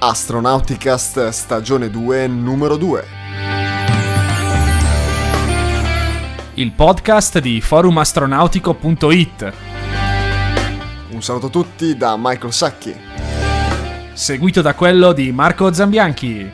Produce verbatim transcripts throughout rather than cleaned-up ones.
Astronauticast stagione due numero due. Il podcast di forum astronautico punto it. Un saluto a tutti da Michael Sacchi, seguito da quello di Marco Zambianchi.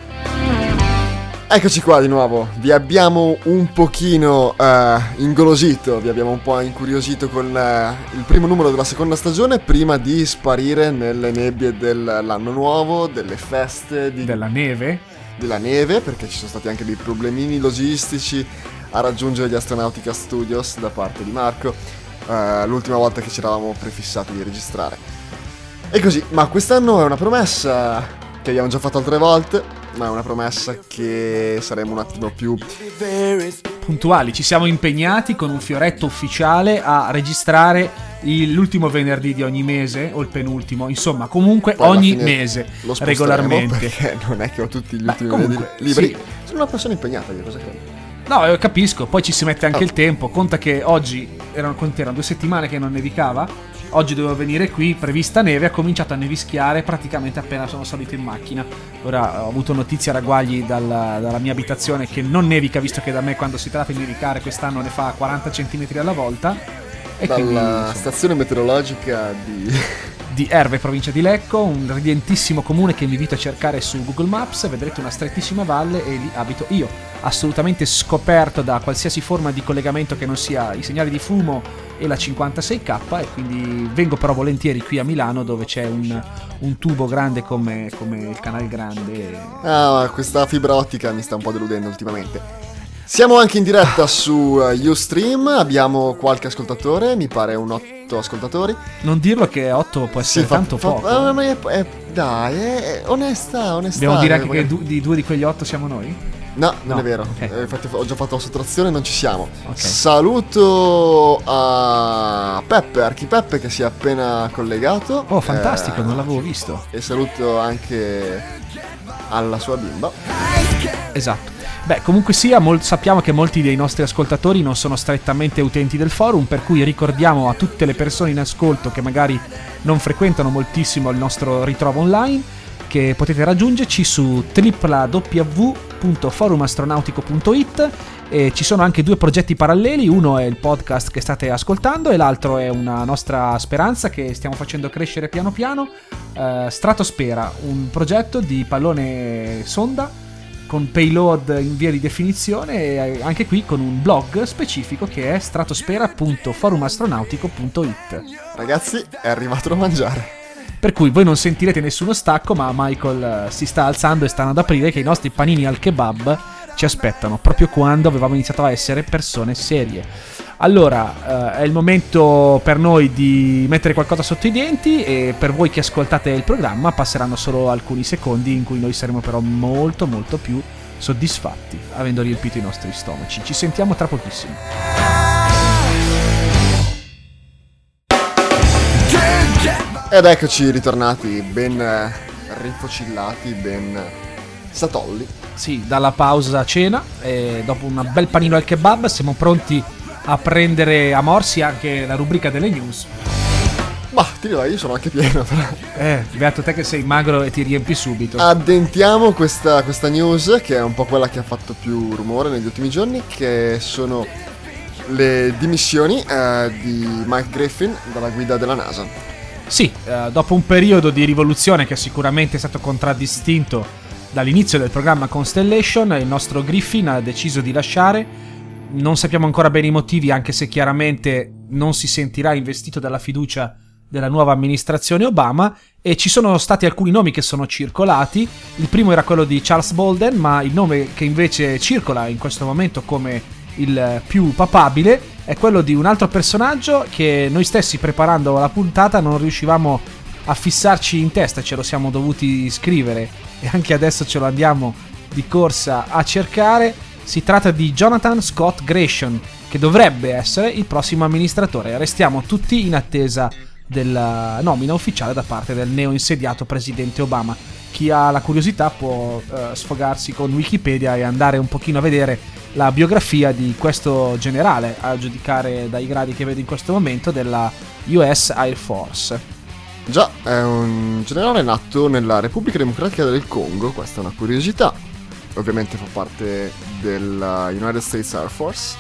Eccoci qua di nuovo, vi abbiamo un pochino uh, ingolosito, vi abbiamo un po' incuriosito con uh, il primo numero della seconda stagione prima di sparire nelle nebbie dell'anno nuovo, delle feste, di, della neve, della neve, perché ci sono stati anche dei problemini logistici a raggiungere gli Astronautica Studios da parte di Marco, uh, l'ultima volta che ci eravamo prefissati di registrare. E così, ma quest'anno è una promessa che abbiamo già fatto altre volte, ma è una promessa che saremo un attimo più puntuali. Ci siamo impegnati con un fioretto ufficiale a registrare il, l'ultimo venerdì di ogni mese o il penultimo, insomma comunque poi ogni mese regolarmente, perché non è che ho tutti gli Beh, ultimi comunque, venerdì liberi. sì. Sono una persona impegnata, io cosa credo? No, eh, capisco, poi ci si mette anche oh. il tempo. Conta che oggi erano, erano due settimane che non nevicava. Oggi dovevo venire qui, prevista neve, ha cominciato a nevischiare praticamente appena sono salito in macchina. Ora ho avuto notizie a ragguagli dalla, dalla mia abitazione che non nevica, visto che da me quando si tratta di nevicare quest'anno ne fa quaranta centimetri alla volta. E dalla quindi, insomma, stazione meteorologica di... di Erve, provincia di Lecco, un ridentissimo comune che vi invito a cercare su Google Maps. Vedrete una strettissima valle e lì abito io, assolutamente scoperto da qualsiasi forma di collegamento che non sia i segnali di fumo e la cinquantasei K, e quindi vengo però volentieri qui a Milano, dove c'è un, un tubo grande come, come il Canal Grande. Ah, questa fibra ottica mi sta un po' deludendo ultimamente. Siamo anche in diretta su Ustream, abbiamo qualche ascoltatore, mi pare un otto ascoltatori. Non dirlo che otto può essere sì, tanto fa, poco. Fa, ma è, è, dai, è, è onesta, onesta. Dobbiamo dire anche che du, di due di quegli otto siamo noi? No, non no. è vero, Okay. eh, infatti ho già fatto la sottrazione, non ci siamo. Okay. Saluto a Peppe, Archipeppe, che si è appena collegato. Oh, fantastico, eh, non l'avevo visto. E saluto anche alla sua bimba. Esatto. Beh, comunque sia, mol- sappiamo che molti dei nostri ascoltatori non sono strettamente utenti del forum, per cui ricordiamo a tutte le persone in ascolto che magari non frequentano moltissimo il nostro ritrovo online che potete raggiungerci su w w w punto forum astronautico punto it, e ci sono anche due progetti paralleli. Uno è il podcast che state ascoltando e l'altro è una nostra speranza che stiamo facendo crescere piano piano, eh, Stratospera, un progetto di pallone sonda con payload in via di definizione, e anche qui con un blog specifico che è stratospera punto forum astronautico punto it. Ragazzi, è arrivato da mangiare. Per cui voi non sentirete nessuno stacco, ma Michael si sta alzando e stanno ad aprire che i nostri panini al kebab ci aspettano proprio quando avevamo iniziato a essere persone serie. Allora, eh, è il momento per noi di mettere qualcosa sotto i denti, e per voi che ascoltate il programma passeranno solo alcuni secondi in cui noi saremo però molto molto più soddisfatti avendo riempito i nostri stomaci. Ci sentiamo tra pochissimo. Ed eccoci ritornati, ben eh, rifocillati, ben satolli. Sì, dalla pausa cena, e dopo un bel panino al kebab siamo pronti a prendere a morsi anche la rubrica delle news. Ma ti dirò, io sono anche pieno, però. Eh, beato te che sei magro e ti riempi subito. Addentiamo questa, questa news, che è un po' quella che ha fatto più rumore negli ultimi giorni, che sono le dimissioni eh, di Mike Griffin dalla guida della NASA. Sì, eh, dopo un periodo di rivoluzione che sicuramente è stato contraddistinto dall'inizio del programma Constellation, il nostro Griffin ha deciso di lasciare. Non sappiamo ancora bene i motivi, anche se chiaramente non si sentirà investito dalla fiducia della nuova amministrazione Obama, e ci sono stati alcuni nomi che sono circolati. Il primo era quello di Charles Bolden, ma il nome che invece circola in questo momento come il più papabile è quello di un altro personaggio che noi stessi, preparando la puntata, non riuscivamo a fissarci in testa, ce lo siamo dovuti scrivere e anche adesso ce lo andiamo di corsa a cercare. Si tratta di Jonathan Scott Gresham, che dovrebbe essere il prossimo amministratore. Restiamo tutti in attesa della nomina ufficiale da parte del neoinsediato presidente Obama. Chi ha la curiosità può eh, sfogarsi con Wikipedia e andare un pochino a vedere la biografia di questo generale, a giudicare dai gradi che vedo in questo momento, della U S Air Force. Già, è un generale nato nella Repubblica Democratica del Congo, questa è una curiosità. Ovviamente fa parte della United States Air Force.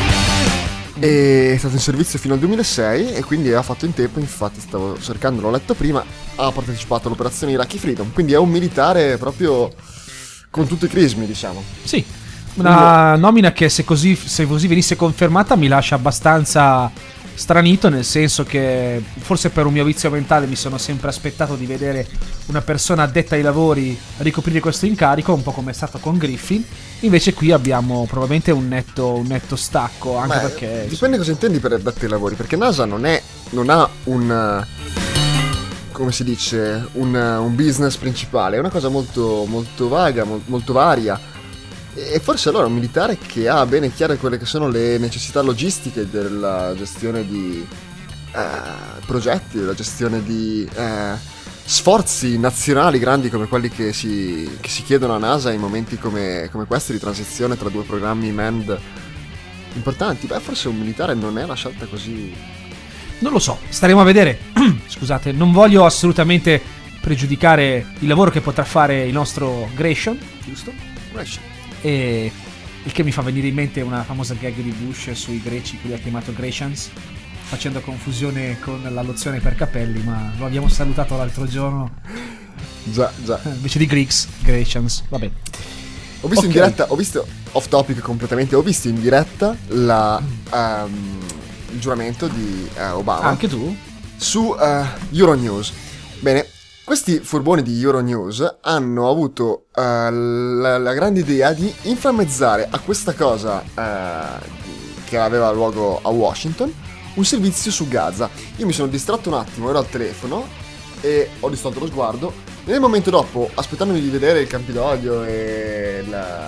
È stato in servizio fino al duemilasei e quindi ha fatto in tempo, infatti stavo cercando, l'ho letto prima, ha partecipato all'operazione Iraqi Freedom, quindi è un militare proprio con tutti i crismi, diciamo. Sì, una nomina che se così, se così venisse confermata mi lascia abbastanza stranito, nel senso che forse per un mio vizio mentale mi sono sempre aspettato di vedere una persona addetta ai lavori ricoprire questo incarico, un po' come è stato con Griffin. Invece qui abbiamo probabilmente un netto, un netto stacco, anche Beh, perché dipende cosa intendi per addetti ai lavori, perché NASA non è non ha un, come si dice, un, un business principale, è una cosa molto molto vaga, molto, molto varia. E forse allora un militare che ha bene chiare quelle che sono le necessità logistiche della gestione di eh, progetti, della gestione di eh, sforzi nazionali grandi come quelli che si, che si chiedono a NASA in momenti come, come questi di transizione tra due programmi manned importanti. Beh, forse un militare non è una scelta così... Non lo so, staremo a vedere. Scusate, non voglio assolutamente pregiudicare il lavoro che potrà fare il nostro Gresham, giusto? Gresham. E il che mi fa venire in mente una famosa gag di Bush sui greci, che li ha chiamato Greshams, facendo confusione con l'adozione per capelli, ma lo abbiamo salutato l'altro giorno. Già, già. Invece di Greeks, Greshams, vabbè. Ho visto Okay. in diretta, ho visto off topic completamente, ho visto in diretta la, um, il giuramento di uh, Obama. Anche tu? Su uh, Euronews. Bene, questi furboni di Euronews hanno avuto uh, la, la grande idea di inframmezzare a questa cosa uh, che aveva luogo a Washington un servizio su Gaza. Io mi sono distratto un attimo, ero al telefono e ho distolto lo sguardo. Nel momento dopo, aspettandomi di vedere il Campidoglio e la,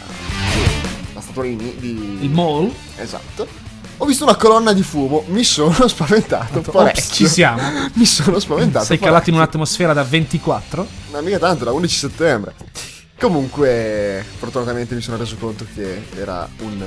la statuina di... Il mall? Esatto. Ho visto una colonna di fumo, mi sono spaventato parecchio. Ops, ci siamo. Mi sono spaventato Sei parecchio. calato in un'atmosfera da ventiquattro? Ma mica tanto, era undici settembre. Comunque, fortunatamente mi sono reso conto che era un...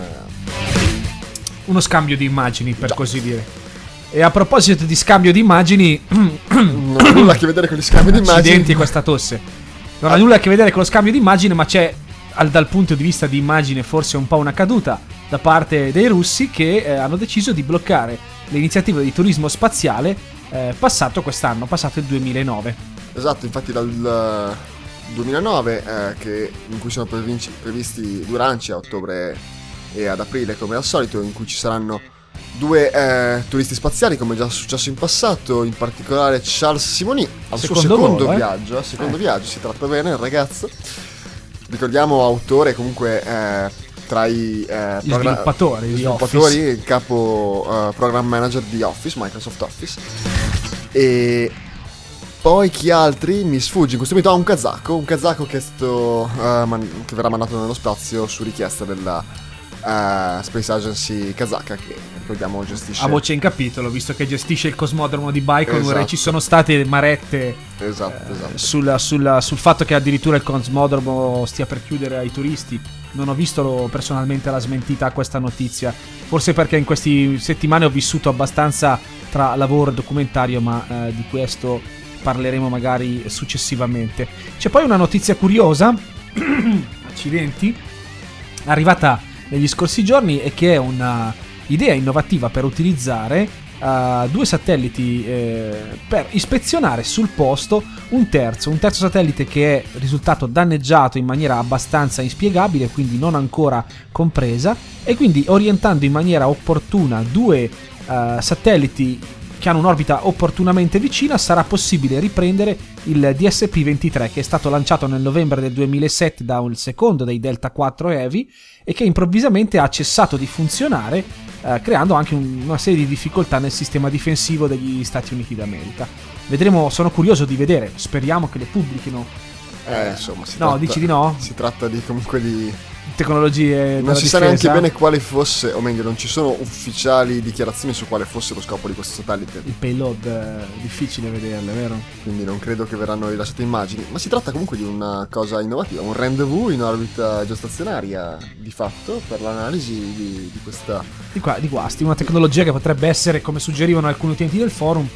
Uno scambio di immagini, per Già. così dire. E a proposito di scambio di immagini, non ha nulla a che vedere con gli scambi di immagini. accidenti questa tosse. Non ha nulla a che vedere con lo scambio di immagine, ma c'è, al- dal punto di vista di immagine, forse un po' una caduta da parte dei russi, che eh, hanno deciso di bloccare l'iniziativa di turismo spaziale eh, passato quest'anno, passato il duemilanove. Esatto, infatti dal duemilanove, eh, che, in cui sono previnci- previsti due lanci a ottobre e ad aprile come al solito, in cui ci saranno due eh, turisti spaziali, come già successo in passato, in particolare Charles Simonyi al Secondo suo secondo volo, eh? viaggio, al secondo Eh. viaggio, si tratta bene il ragazzo, ricordiamo autore comunque eh, tra i eh, Gli sviluppatori gli di sviluppatori, Office. il capo eh, program manager di Office, Microsoft Office. E poi chi altri mi sfugge in questo momento. Ah, un kazako, un kazako che, è stato, eh, man- che verrà mandato nello spazio su richiesta della Uh, Space Agency kazaka, che ricordiamo gestisce. A voce in capitolo, visto che gestisce il cosmodromo di Baikonur, Esatto. e ci sono state marette Esatto, esatto. sul, sul- sul fatto che addirittura il cosmodromo stia per chiudere ai turisti. Non ho visto personalmente la smentita a questa notizia, forse perché in queste settimane ho vissuto abbastanza tra lavoro e documentario, ma eh, di questo parleremo magari successivamente. C'è poi una notizia curiosa, accidenti, arrivata negli scorsi giorni, e che è una idea innovativa per utilizzare uh, due satelliti eh, per ispezionare sul posto un terzo, un terzo satellite che è risultato danneggiato in maniera abbastanza inspiegabile, quindi non ancora compresa, e quindi orientando in maniera opportuna due uh, satelliti che hanno un'orbita opportunamente vicina, sarà possibile riprendere il D S P ventitré, che è stato lanciato nel novembre del duemilasette da un secondo dei Delta quattro Heavy e che improvvisamente ha cessato di funzionare, eh, creando anche un, una serie di difficoltà nel sistema difensivo degli Stati Uniti d'America. Vedremo, sono curioso di vedere, speriamo che le pubblichino. Eh, insomma, si no, tratta, dici di no? Si tratta di comunque di... Tecnologie Non della si sa difesa. neanche bene quale fosse, o meglio, non ci sono ufficiali dichiarazioni su quale fosse lo scopo di questo satellite. Il payload è difficile vederle, vero? Quindi non credo che verranno rilasciate immagini. Ma si tratta comunque di una cosa innovativa, un rendezvous in orbita geostazionaria, di fatto, per l'analisi di, di questa... Di qua, di guasti, una tecnologia che potrebbe essere, come suggerivano alcuni utenti del forum,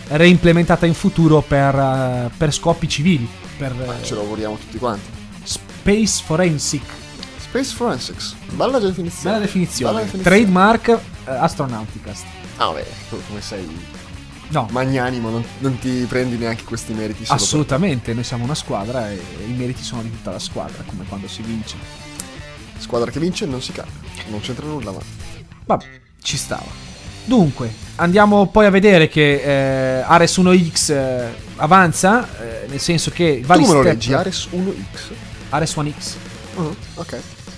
reimplementata in futuro per, uh, per scopi civili. Per, Ma ce lo auguriamo tutti quanti. Space Forensic. Space Forensics, bella definizione. Bella definizione. Bella definizione. Trademark uh, Astronauticast. Ah, beh, come sei No, magnanimo, non, non ti prendi neanche questi meriti solo assolutamente, noi siamo una squadra e i meriti sono di tutta la squadra, come quando si vince. per... Squadra che vince non si cambia, non c'entra nulla, ma... Vabbè, ci stava. Dunque, andiamo poi a vedere che eh, Ares uno X eh, avanza, eh, nel senso che vari Tu me lo step- leggi, Ares uno X? Ares uno X Uh, ok.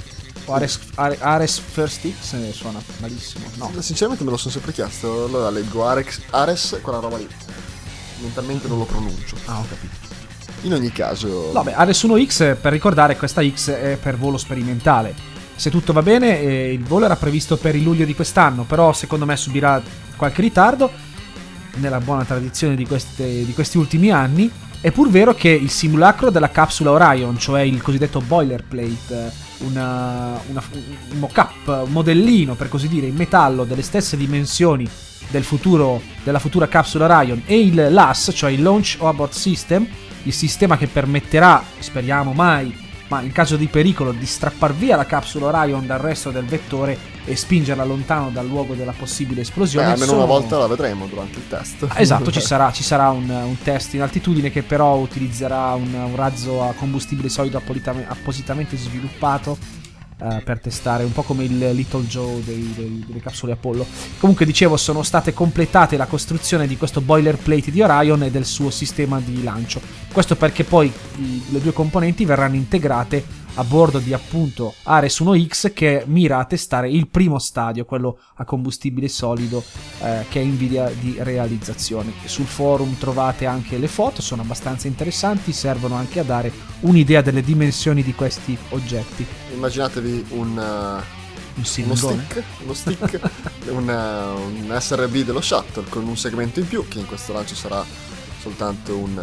o Ares, Are- Ares First X eh, suona malissimo. No, Sinceramente me lo sono sempre chiesto, allora leggo Ares, Ares quella roba lì. Mentalmente non lo pronuncio. ah, ho capito. In ogni caso... Vabbè, Ares uno X, per ricordare, questa X è per volo sperimentale. Se tutto va bene, eh, il volo era previsto per il luglio di quest'anno, però secondo me subirà qualche ritardo, nella buona tradizione di, queste, di questi ultimi anni. È pur vero che il simulacro della capsula Orion, cioè il cosiddetto boilerplate, una, una, un mock-up, un modellino per così dire in metallo delle stesse dimensioni del futuro, della futura capsula Orion, e il L A S, cioè il Launch Abort System, il sistema che permetterà, speriamo mai, ma in caso di pericolo, di strappar via la capsula Orion dal resto del vettore e spingerla lontano dal luogo della possibile Beh, esplosione. almeno sono... una volta la vedremo durante il test. Esatto, ci sarà, ci sarà un, un test in altitudine che però utilizzerà un, un razzo a combustibile solido appositamente, appositamente sviluppato uh, per testare, un po' come il Little Joe dei, dei, delle capsule Apollo. Comunque dicevo, sono state completate la costruzione di questo boilerplate di Orion e del suo sistema di lancio. Questo perché poi i, le due componenti verranno integrate a bordo di appunto Ares uno X, che mira a testare il primo stadio, quello a combustibile solido, eh, che è in via di realizzazione. Sul forum trovate anche le foto, sono abbastanza interessanti, servono anche a dare un'idea delle dimensioni di questi oggetti. Immaginatevi un... Uh... Un uno silingone. stick, uno stick una, un S R B dello shuttle con un segmento in più, che in questo lancio sarà soltanto un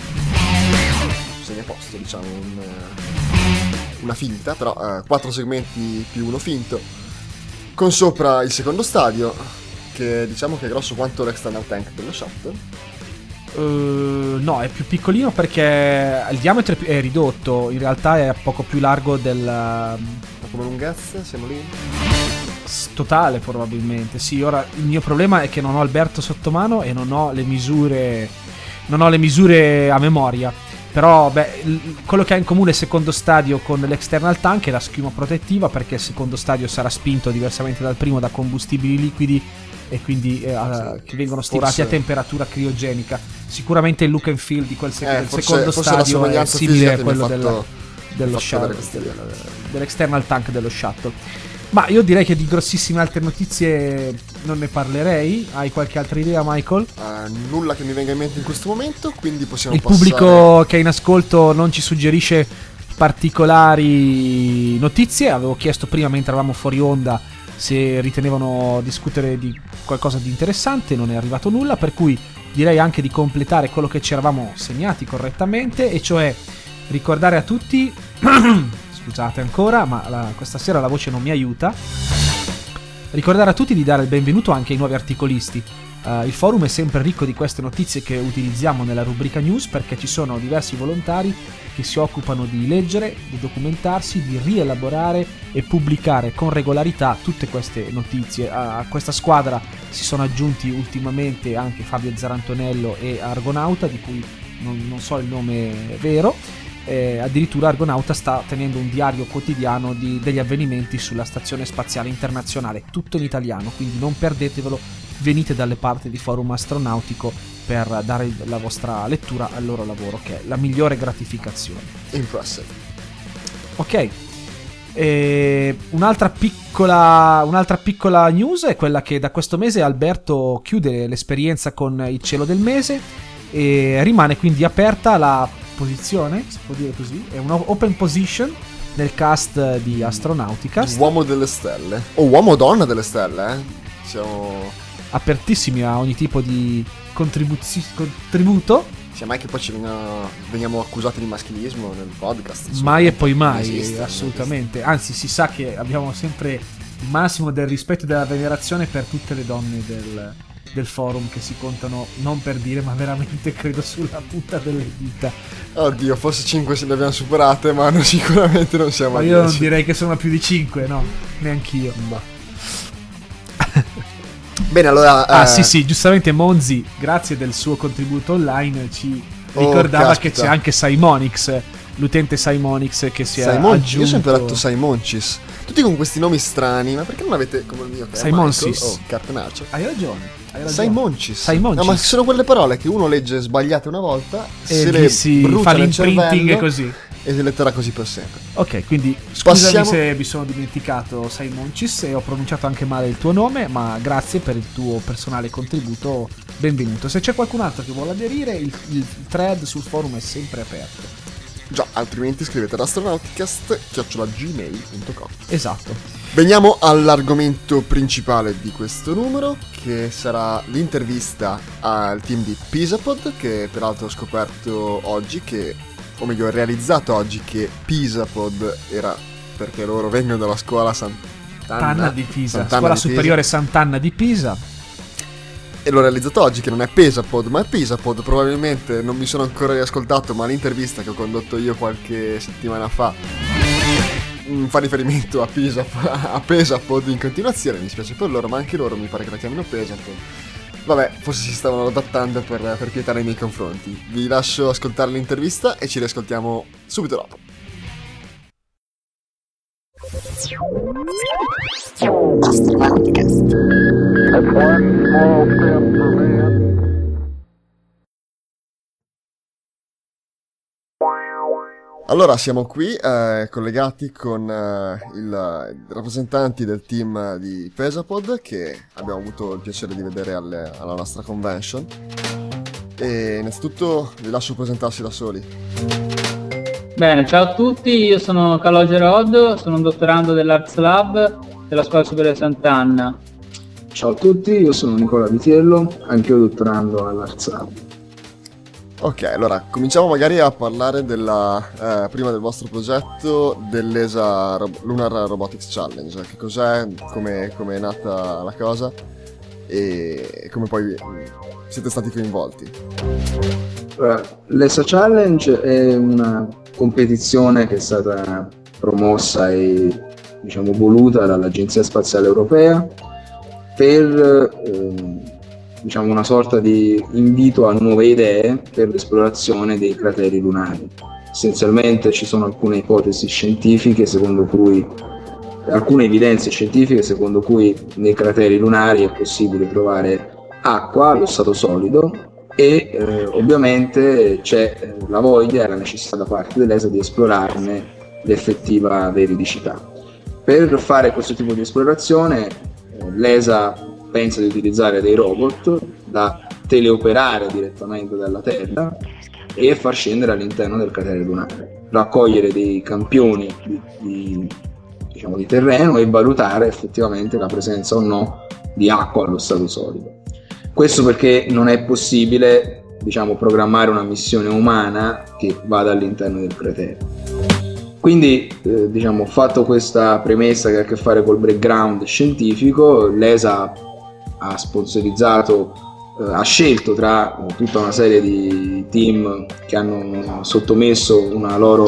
uh, segnaposto, diciamo, un, uh, una finta, però uh, quattro segmenti più uno finto, con sopra il secondo stadio, che diciamo che è grosso quanto l'external tank dello shuttle. Uh, no, è più piccolino perché il diametro è, più, è ridotto, in realtà è poco più largo del... Ma come lunghezza siamo lì? Totale probabilmente. Sì, ora il mio problema è che non ho Alberto sotto mano e non ho le misure non ho le misure a memoria. Però beh, il, quello che ha in comune il secondo stadio con l'external tank è la schiuma protettiva, perché il secondo stadio sarà spinto diversamente dal primo da combustibili liquidi e quindi eh, a, che vengono stivati forse... a temperatura criogenica. Sicuramente il look and feel di quel sec- eh, del forse, secondo forse stadio è simile a quello fatto... del dello shuttle, del, dell'external tank dello shuttle. Ma io direi che di grossissime altre notizie non ne parlerei. Hai qualche altra idea, Michael? Uh, nulla che mi venga in mente in questo momento, quindi possiamo il passare... pubblico che è in ascolto non ci suggerisce particolari notizie. Avevo chiesto prima, mentre eravamo fuori onda, se ritenevano discutere di qualcosa di interessante. Non è arrivato nulla, per cui direi anche di completare quello che ci eravamo segnati correttamente, e cioè ricordare a tutti scusate ancora, ma la, questa sera la voce non mi aiuta. Ricordare a tutti di dare il benvenuto anche ai nuovi articolisti. Uh, il forum è sempre ricco di queste notizie che utilizziamo nella rubrica news, perché ci sono diversi volontari che si occupano di leggere, di documentarsi, di rielaborare e pubblicare con regolarità tutte queste notizie. A, a questa squadra si sono aggiunti ultimamente anche Fabio Zarantonello e Argonauta, di cui non, non so il nome vero. Eh, addirittura Argonauta sta tenendo un diario quotidiano di, degli avvenimenti sulla Stazione Spaziale Internazionale, tutto in italiano, quindi non perdetevelo, venite dalle parti di Forum Astronautico per dare la vostra lettura al loro lavoro, che è la migliore gratificazione. Impressive. Ok, e un'altra piccola un'altra piccola news è quella che da questo mese Alberto chiude l'esperienza con il cielo del mese e rimane quindi aperta la posizione, si può dire così, è un open position nel cast di Astronauticast. Uomo delle stelle, o uomo o donna delle stelle, eh? Siamo apertissimi a ogni tipo di contribuzio- contributo. Sia mai che poi ci veniamo, veniamo accusati di maschilismo nel podcast. Insomma, mai e poi mai, esiste, assolutamente. Anzi, si sa che abbiamo sempre il massimo del rispetto e della venerazione per tutte le donne del, del forum che si contano, non per dire, ma veramente credo sulla punta delle dita. Oddio, forse cinque se le abbiamo superate, ma no, sicuramente non siamo ma a io dieci. non direi che sono più di cinque, no, neanch'io. Ma. Bene, allora... Ah eh... sì sì, giustamente Monzi, grazie del suo contributo online, ci Oh, ricordava caspita. che c'è anche Simonix, l'utente Simonix che si è Simon... aggiunto. Io ho sempre detto Simoncis. Tutti con questi nomi strani, ma perché non avete come il mio che è Simonsis. Michael? Oh, cartenaccio. Hai ragione, hai ragione. Simoncis. Simoncis. No, ma sono quelle parole che uno legge sbagliate una volta, E se gli le si brucia fa nel l'imprinting cervello così. e se le terrà così per sempre. Ok, quindi scusami Passiamo- se mi sono dimenticato Simoncis e ho pronunciato anche male il tuo nome, ma grazie per il tuo personale contributo, benvenuto. Se c'è qualcun altro che vuole aderire, il, il thread sul forum è sempre aperto. Già, altrimenti scrivete ad astronauticast chiocciola gmail punto com. Esatto. Veniamo all'argomento principale di questo numero, che sarà l'intervista al team di Pisapod, che peraltro ho scoperto oggi che, o meglio, ho realizzato oggi che Pisapod era perché loro vengono dalla scuola Sant'Anna Sant'Anna di Pisa, Sant'Anna scuola di Pisa. superiore Sant'Anna di Pisa. E l'ho realizzato oggi che non è Pesapod, ma è Pisapod. Probabilmente non mi sono ancora riascoltato, ma l'intervista che ho condotto io qualche settimana fa mm, fa riferimento a, Pisa, a Pesapod in continuazione. Mi spiace per loro, ma anche loro mi pare che la chiamino Pesapod. Vabbè, forse si stavano adattando per, per pietà nei miei confronti. Vi lascio ascoltare l'intervista e ci riascoltiamo subito dopo. Astronauticast. Allora, siamo qui eh, collegati con eh, il, i rappresentanti del team di Pesapod, che abbiamo avuto il piacere di vedere alle, alla nostra convention. E innanzitutto vi lascio presentarsi da soli. Bene, ciao a tutti, io sono Calogero Rod, sono un dottorando dell'Arts Lab della Scuola Superiore Sant'Anna. Ciao a tutti, io sono Nicola Vitiello, anch'io dottorando all'Arts Lab. Ok, allora cominciamo magari a parlare della, eh, prima del vostro progetto, dell'E S A Ro- Lunar Robotics Challenge. Che cos'è, come è nata la cosa e come poi siete stati coinvolti. L'E S A Challenge è una competizione che è stata promossa e diciamo voluta dall'Agenzia Spaziale Europea per eh, diciamo una sorta di invito a nuove idee per l'esplorazione dei crateri lunari. Essenzialmente ci sono alcune ipotesi scientifiche secondo cui alcune evidenze scientifiche secondo cui nei crateri lunari è possibile trovare acqua allo stato solido e eh, ovviamente c'è eh, la voglia e la necessità da parte dell'E S A di esplorarne l'effettiva veridicità. Per fare questo tipo di esplorazione eh, l'E S A pensa di utilizzare dei robot da teleoperare direttamente dalla Terra e far scendere all'interno del cratere lunare, raccogliere dei campioni di, di, diciamo, di terreno e valutare effettivamente la presenza o no di acqua allo stato solido. Questo perché non è possibile, diciamo, programmare una missione umana che vada all'interno del cratere. Quindi, eh, diciamo, fatto questa premessa che ha a che fare col background scientifico, l'E S A ha sponsorizzato, eh, ha scelto tra eh, tutta una serie di team che hanno sottomesso una loro,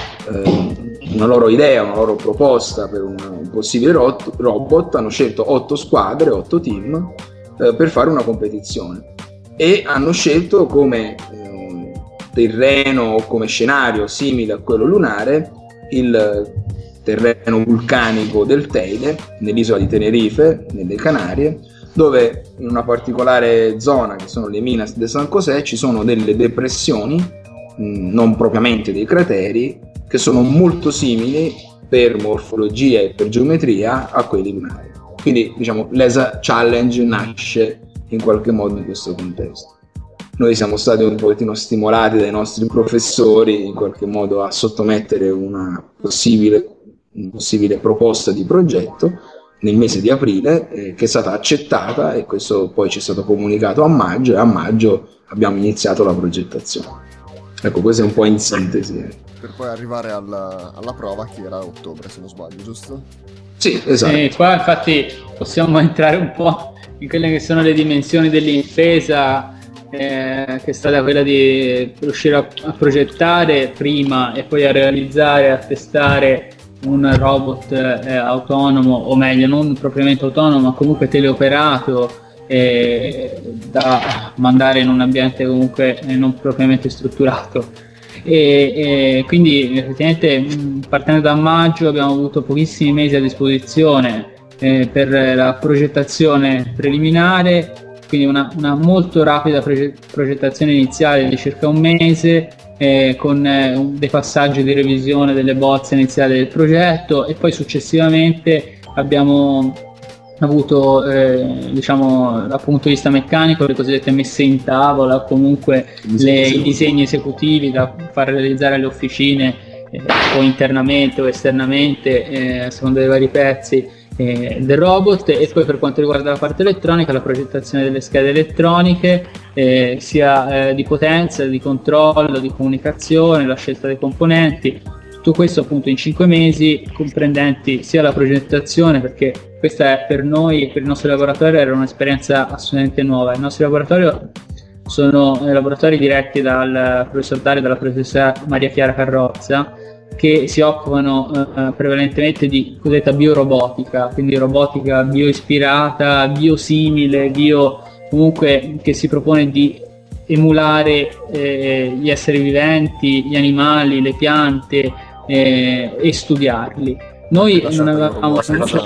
eh, una loro idea, una loro proposta per un, un possibile rot- robot, hanno scelto otto squadre, otto team, per fare una competizione e hanno scelto come eh, terreno o come scenario simile a quello lunare il terreno vulcanico del Teide nell'isola di Tenerife, nelle Canarie, dove in una particolare zona che sono le Minas de San José ci sono delle depressioni, mh, non propriamente dei crateri, che sono molto simili per morfologia e per geometria a quelli lunari. Quindi diciamo l'E S A Challenge nasce in qualche modo in questo contesto. Noi siamo stati un pochettino stimolati dai nostri professori in qualche modo a sottomettere una possibile, una possibile proposta di progetto nel mese di aprile eh, che è stata accettata e questo poi ci è stato comunicato a maggio e a maggio abbiamo iniziato la progettazione. Ecco, questo è un po' in sintesi. Per poi arrivare alla, alla prova che era a ottobre, se non sbaglio, giusto? Sì, esatto. E qua infatti possiamo entrare un po' in quelle che sono le dimensioni dell'impresa, eh, che è stata quella di riuscire a, a progettare prima e poi a realizzare, a testare un robot eh, autonomo, o meglio non propriamente autonomo ma comunque teleoperato, eh, da mandare in un ambiente comunque eh, non propriamente strutturato. E, e quindi effettivamente partendo da maggio abbiamo avuto pochissimi mesi a disposizione eh, per la progettazione preliminare, quindi una, una molto rapida proge- progettazione iniziale di circa un mese, eh, con eh, un, dei passaggi di revisione delle bozze iniziali del progetto, e poi successivamente abbiamo avuto eh, diciamo dal punto di vista meccanico le cosiddette messe in tavola, comunque le, i disegni esecutivi da far realizzare alle officine eh, o internamente o esternamente eh, a seconda dei vari pezzi eh, del robot. E poi per quanto riguarda la parte elettronica, la progettazione delle schede elettroniche, eh, sia eh, di potenza, di controllo, di comunicazione, la scelta dei componenti. Tutto questo appunto in cinque mesi, comprendenti sia la progettazione, perché questa è per noi e per il nostro laboratorio era un'esperienza assolutamente nuova. Il nostro laboratorio sono laboratori diretti dal professor Dario e dalla professoressa Maria Chiara Carrozza, che si occupano eh, prevalentemente di cosiddetta biorobotica, quindi robotica bioispirata, biosimile, bio comunque che si propone di emulare eh, gli esseri viventi, gli animali, le piante eh, e studiarli. Noi non avevamo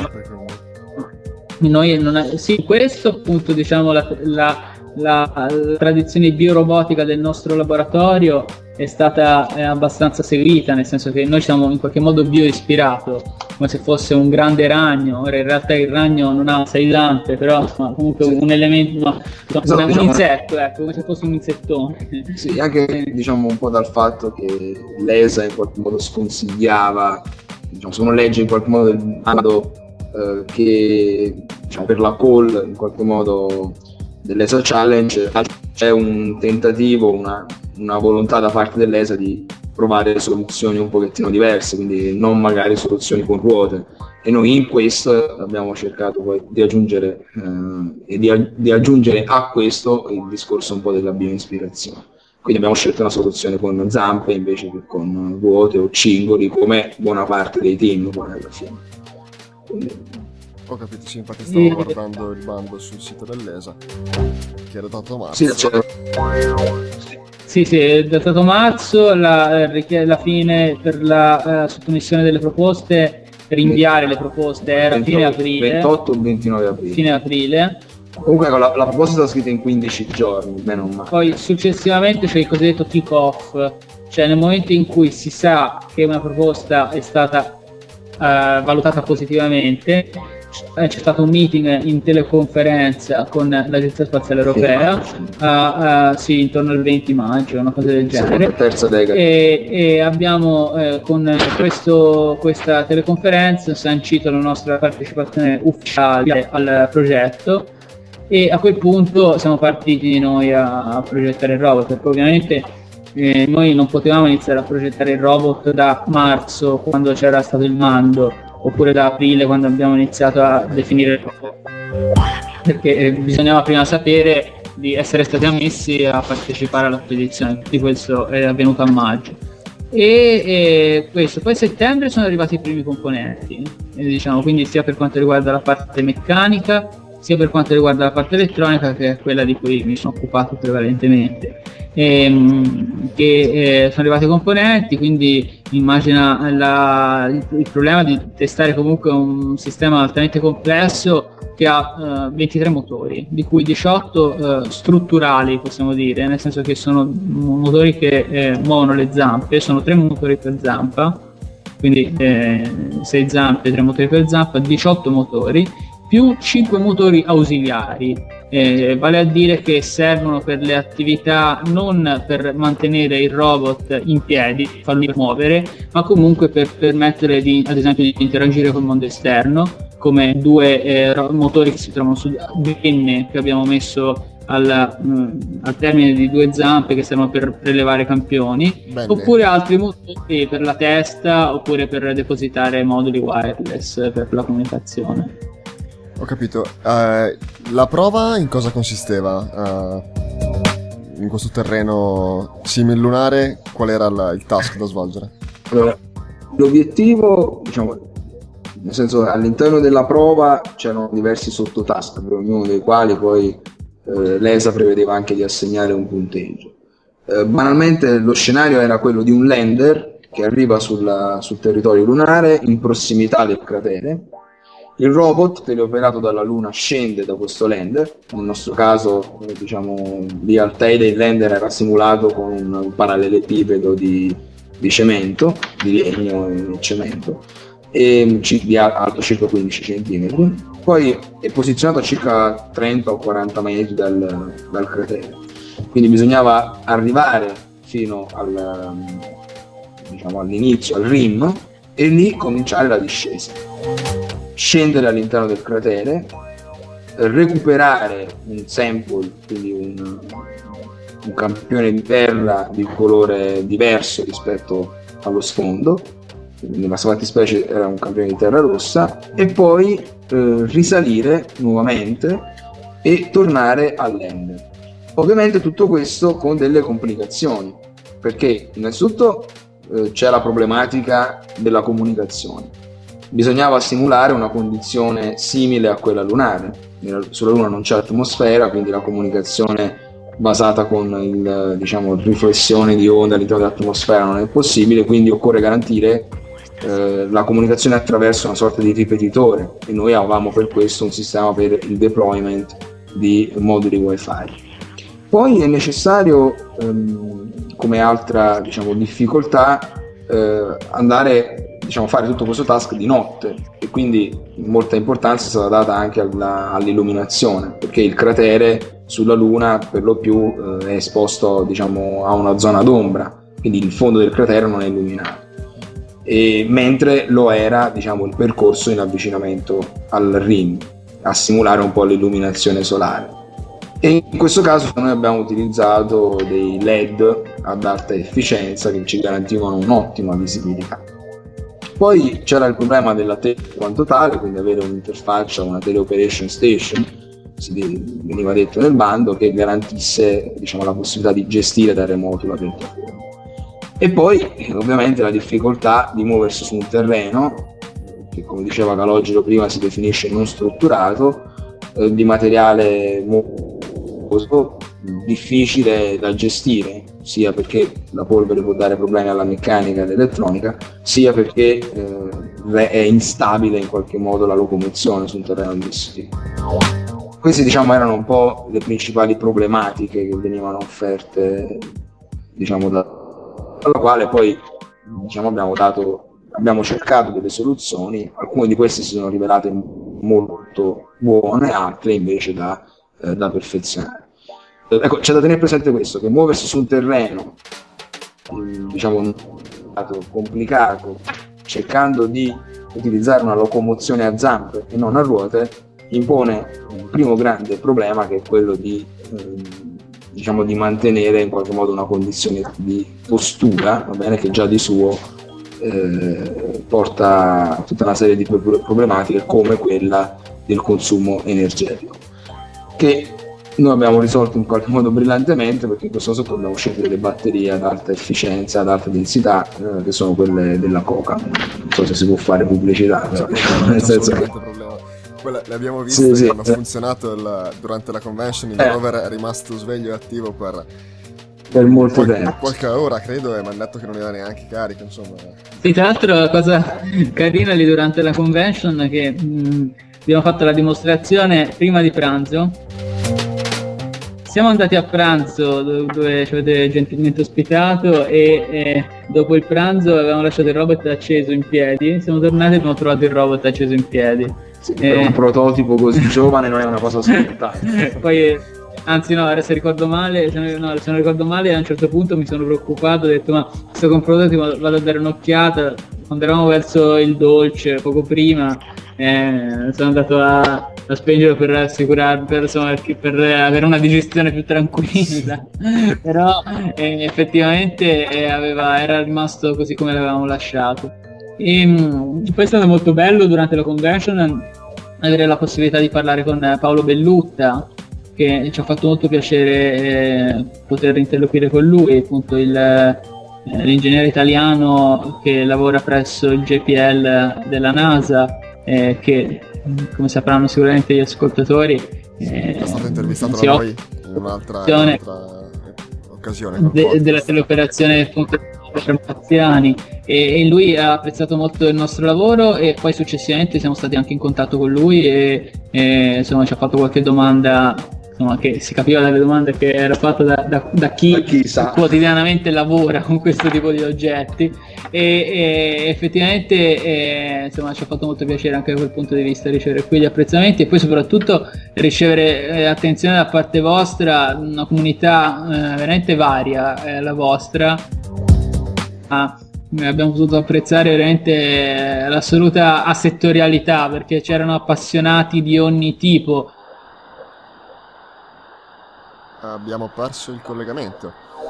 noi non sì, questo appunto diciamo la, la, la, la tradizione biorobotica del nostro laboratorio è stata è abbastanza seguita, nel senso che noi siamo in qualche modo bioispirato, come se fosse un grande ragno. Ora in realtà il ragno non ha sei zampe, però insomma, comunque un elemento, no, esatto, un diciamo, insetto, ecco, come se fosse un insettone. Sì, anche diciamo un po' dal fatto che l'E S A in qualche modo sconsigliava, diciamo, sono leggi in qualche modo del bando eh, che diciamo, per la call in qualche modo dell'E S A Challenge c'è un tentativo, una, una volontà da parte dell'E S A di provare soluzioni un pochettino diverse, quindi non magari soluzioni con ruote, e noi in questo abbiamo cercato poi di aggiungere eh, e di, di aggiungere a questo il discorso un po' della bioispirazione. Quindi abbiamo scelto una soluzione con zampe invece che con ruote o cingoli, come buona parte dei team poi alla fine. Quindi, ho capito, sì, infatti stavo guardando il bando sul sito dell'E S A che era dato marzo. sì, c'è... Sì, sì, è datato marzo, la, la fine per la uh, sottomissione delle proposte, per inviare le proposte era ventotto, fine aprile. ventotto o ventinove aprile. Fine aprile. Comunque la, la proposta è stata scritta in quindici giorni, meno male. Poi successivamente c'è il cosiddetto kick-off, cioè nel momento in cui si sa che una proposta è stata uh, valutata positivamente, c'è stato un meeting in teleconferenza con l'Agenzia Spaziale Europea, sì, uh, uh, sì, intorno al venti maggio, una cosa del genere. Terza decade. E, e abbiamo eh, con questo, questa teleconferenza sancito la nostra partecipazione ufficiale al progetto, e a quel punto siamo partiti noi a, a progettare il robot, perché ovviamente eh, noi non potevamo iniziare a progettare il robot da marzo, quando c'era stato il mando, oppure da aprile, quando abbiamo iniziato a definire il robot, perché eh, bisognava prima sapere di essere stati ammessi a partecipare alla spedizione, quindi questo è avvenuto a maggio. E, e questo, poi a settembre sono arrivati i primi componenti, e, diciamo, quindi sia per quanto riguarda la parte meccanica, sia per quanto riguarda la parte elettronica, che è quella di cui mi sono occupato prevalentemente. E, che eh, sono arrivati i componenti, quindi immagina la, il, il problema di testare comunque un sistema altamente complesso che ha uh, ventitré motori, di cui diciotto uh, strutturali, possiamo dire, nel senso che sono motori che eh, muovono le zampe, sono tre motori per zampa, quindi eh, sei zampe, tre motori per zampa, diciotto motori, più cinque motori ausiliari, eh, vale a dire che servono per le attività non per mantenere il robot in piedi, farlo muovere, ma comunque per permettere di, ad esempio, di interagire col mondo esterno, come due eh, motori che si trovano su penne che abbiamo messo al, mh, al termine di due zampe che servono per prelevare campioni. Bene. Oppure altri motori per la testa, oppure per depositare moduli wireless per la comunicazione. Ho capito. Uh, la prova in cosa consisteva? Uh, in questo terreno simil-lunare, qual era la, il task da svolgere? Allora, l'obiettivo, diciamo, nel senso, all'interno della prova c'erano diversi sottotask, per ognuno dei quali poi eh, l'E S A prevedeva anche di assegnare un punteggio. Eh, banalmente lo scenario era quello di un lander che arriva sulla, sul territorio lunare in prossimità del cratere. Il robot teleoperato dalla Luna scende da questo lander, nel nostro caso eh, diciamo di Alteide il lander era simulato con un, un parallelepipedo di, di cemento, di legno e cemento, e di alto circa quindici centimetri, poi è posizionato a circa trenta o quaranta metri dal, dal cratere, quindi bisognava arrivare fino al, diciamo, all'inizio, al rim, e lì cominciare la discesa. Scendere all'interno del cratere, recuperare un sample, quindi un, un campione di terra di colore diverso rispetto allo sfondo, nella sua fattispecie era un campione di terra rossa, e poi eh, risalire nuovamente e tornare al lander. Ovviamente tutto questo con delle complicazioni, perché innanzitutto eh, c'è la problematica della comunicazione. Bisognava simulare una condizione simile a quella lunare. Sulla Luna non c'è atmosfera, quindi la comunicazione basata con il, diciamo, riflessione di onde all'interno dell'atmosfera non è possibile, quindi occorre garantire eh, la comunicazione attraverso una sorta di ripetitore, e noi avevamo per questo un sistema per il deployment di moduli wifi. Poi è necessario, ehm, come altra, diciamo, difficoltà, eh, andare diciamo fare tutto questo task di notte, e quindi molta importanza è stata data anche alla, all'illuminazione, perché il cratere sulla Luna per lo più eh, è esposto, diciamo, a una zona d'ombra, quindi il fondo del cratere non è illuminato, e mentre lo era, diciamo, il percorso in avvicinamento al rim, a simulare un po' l'illuminazione solare. E in questo caso noi abbiamo utilizzato dei L E D ad alta efficienza che ci garantivano un'ottima visibilità. Poi c'era il problema della tele quanto tale, quindi avere un'interfaccia, una teleoperation station, si veniva detto nel bando, che garantisse, diciamo, la possibilità di gestire da remoto la piattaforma. E poi ovviamente la difficoltà di muoversi su un terreno che, come diceva Calogero prima, si definisce non strutturato, eh, di materiale molto difficile da gestire, sia perché la polvere può dare problemi alla meccanica e all'elettronica, sia perché eh, è instabile in qualche modo la locomozione su un terreno di questo tipo. Queste, diciamo, erano un po' le principali problematiche che venivano offerte, diciamo, da, dalla quale poi, diciamo, abbiamo dato, abbiamo cercato delle soluzioni. Alcune di queste si sono rivelate molto buone, altre invece da, eh, da perfezionare. Ecco, c'è da tenere presente questo, che muoversi su un terreno, diciamo, complicato, cercando di utilizzare una locomozione a zampe e non a ruote, impone un primo grande problema, che è quello di, eh, diciamo, di mantenere in qualche modo una condizione di postura, va bene, che già di suo eh, porta a tutta una serie di problematiche, come quella del consumo energetico, che noi abbiamo risolto in qualche modo brillantemente, perché in questo caso abbiamo scelto delle batterie ad alta efficienza, ad alta densità, eh, che sono quelle della Coca. Non so se si può fare pubblicità, cioè, però, nel senso che... Quella, le abbiamo viste, sì, sì, hanno sì. funzionato il, durante la convention, il eh. rover è rimasto sveglio e attivo per, per molto qualche, tempo. Qualche ora, credo, e mi hanno detto che non era neanche carico, insomma. Sì, tra l'altro la cosa carina lì durante la convention è che mh, abbiamo fatto la dimostrazione prima di pranzo. Siamo andati a pranzo dove ci avete gentilmente ospitato, e, e dopo il pranzo avevamo lasciato il robot acceso in piedi. Siamo tornati e abbiamo trovato il robot acceso in piedi. Sì, per un prototipo così giovane non è una cosa scontata. Poi, anzi no, se ricordo male, se non, no, se non ricordo male, a un certo punto mi sono preoccupato, ho detto ma sto con un prototipo, vado a dare un'occhiata. Quando eravamo verso il dolce poco prima, eh, sono andato a, a spengere per assicurare, per, insomma, per avere una digestione più tranquilla. Però eh, effettivamente eh, aveva, era rimasto così come l'avevamo lasciato. E, mh, poi è stato molto bello durante la convention avere la possibilità di parlare con Paolo Bellutta, che ci ha fatto molto piacere eh, poter interloquire con lui, appunto il, eh, l'ingegnere italiano che lavora presso il J P L della NASA, eh, che come sapranno sicuramente gli ascoltatori eh, è stato intervistato da noi in un'altra, in un'altra occasione de, della teleoperazione marziani, e, e lui ha apprezzato molto il nostro lavoro, e poi successivamente siamo stati anche in contatto con lui e, e insomma ci ha fatto qualche domanda, insomma, che si capiva dalle domande che era fatta da, da, da chi, da chi sa. quotidianamente lavora con questo tipo di oggetti, e, e effettivamente e, insomma ci ha fatto molto piacere anche da quel punto di vista ricevere quegli apprezzamenti, e poi soprattutto ricevere eh, attenzione da parte vostra, una comunità eh, veramente varia, eh, la vostra. Ah, abbiamo potuto apprezzare veramente l'assoluta asettorialità, perché c'erano appassionati di ogni tipo. Abbiamo perso il collegamento.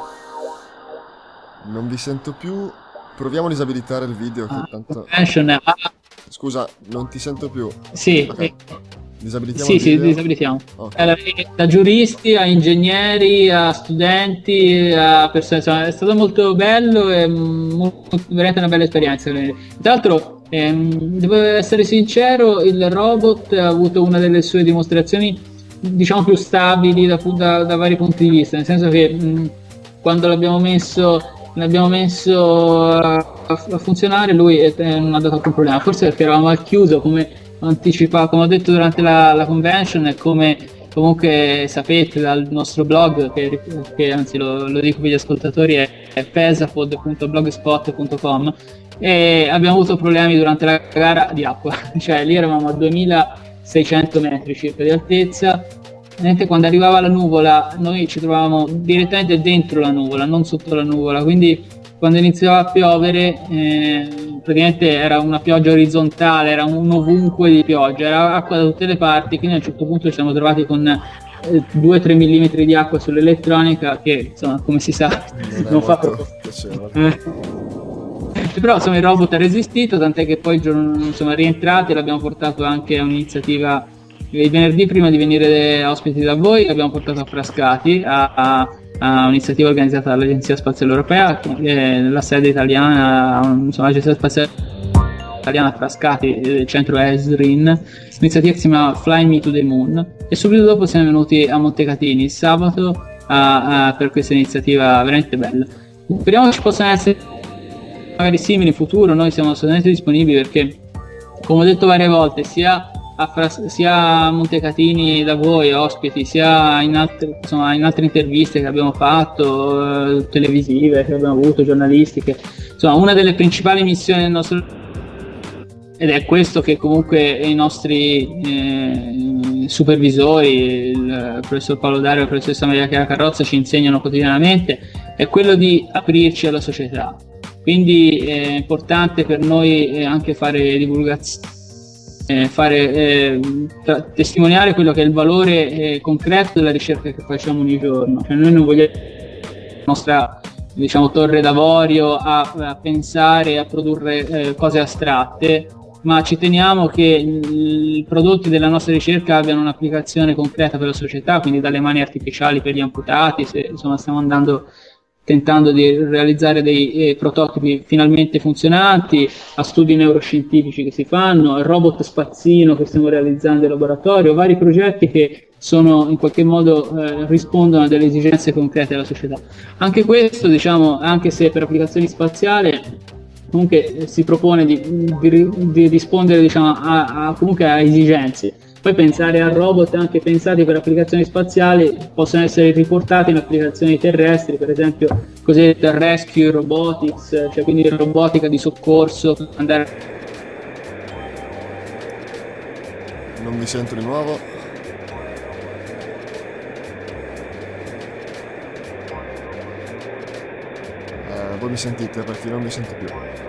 Non vi sento più. Proviamo a disabilitare il video che tanto... Scusa, non ti sento più. Sì, okay. Disabilitiamo sì, il video? sì, disabilitiamo. Okay. Allora, da giuristi a ingegneri a studenti a persone, insomma, è stato molto bello e molto, veramente una bella esperienza. Tra l'altro, ehm, devo essere sincero, il robot ha avuto una delle sue dimostrazioni, diciamo, più stabili da, da, da vari punti di vista, nel senso che mh, quando l'abbiamo messo l'abbiamo messo a, a funzionare, lui eh, non ha dato alcun problema, forse perché eravamo al chiuso, come anticipato, come ho detto durante la, la convention, e come comunque sapete dal nostro blog, che, che anzi lo, lo dico per gli ascoltatori, è, è pesapod punto blogspot punto com, e abbiamo avuto problemi durante la gara di acqua, cioè lì eravamo a duemilaseicento metri circa di altezza. Quando arrivava la nuvola noi ci trovavamo direttamente dentro la nuvola, non sotto la nuvola, quindi quando iniziava a piovere eh, praticamente era una pioggia orizzontale, era un ovunque di pioggia, era acqua da tutte le parti, quindi a un certo punto ci siamo trovati con eh, due tre millimetri di acqua sull'elettronica, che insomma, come si sa, non, non fa proprio piacere. Però insomma il robot ha resistito, tant'è che poi insomma rientrati, l'abbiamo portato anche a un'iniziativa il venerdì, prima di venire ospiti da voi, l'abbiamo portato a Frascati, a, a, a un'iniziativa organizzata dall'Agenzia Spaziale Europea, che la sede italiana, insomma l'Agenzia Spaziale Italiana a Frascati, il centro è ESRIN, l'iniziativa che si chiama Fly Me to the Moon, e subito dopo siamo venuti a Montecatini il sabato a, a, per questa iniziativa veramente bella. Speriamo che ci possano essere magari simili in futuro, noi siamo assolutamente disponibili, perché come ho detto varie volte, sia A Fras- sia a Montecatini da voi ospiti, sia in altre, insomma, in altre interviste che abbiamo fatto, eh, televisive che abbiamo avuto, giornalistiche, insomma una delle principali missioni del nostro, ed è questo che comunque i nostri eh, supervisori, il professor Paolo Dario e la professoressa Maria Chiara Carrozza ci insegnano quotidianamente, è quello di aprirci alla società. Quindi è importante per noi anche fare divulgazione, Eh, fare eh, tra- testimoniare quello che è il valore eh, concreto della ricerca che facciamo ogni giorno. Cioè, noi non vogliamo la nostra, diciamo, torre d'avorio a, a pensare, a produrre eh, cose astratte, ma ci teniamo che i prodotti della nostra ricerca abbiano un'applicazione concreta per la società, quindi dalle mani artificiali per gli amputati, se, insomma stiamo andando tentando di realizzare dei eh, prototipi finalmente funzionanti, a studi neuroscientifici che si fanno, al robot spazzino che stiamo realizzando in laboratorio, vari progetti che sono in qualche modo eh, rispondono a delle esigenze concrete della società. Anche questo, diciamo, anche se per applicazioni spaziali comunque eh, si propone di, di, di rispondere, diciamo, a, a, comunque a esigenze. Poi pensare a robot anche pensati per applicazioni spaziali possono essere riportati in applicazioni terrestri, per esempio cosiddetta rescue robotics, cioè quindi robotica di soccorso. Andare... Non vi sento di nuovo. Eh, voi mi sentite, perché non vi sento più.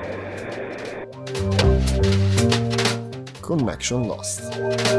Connection lost.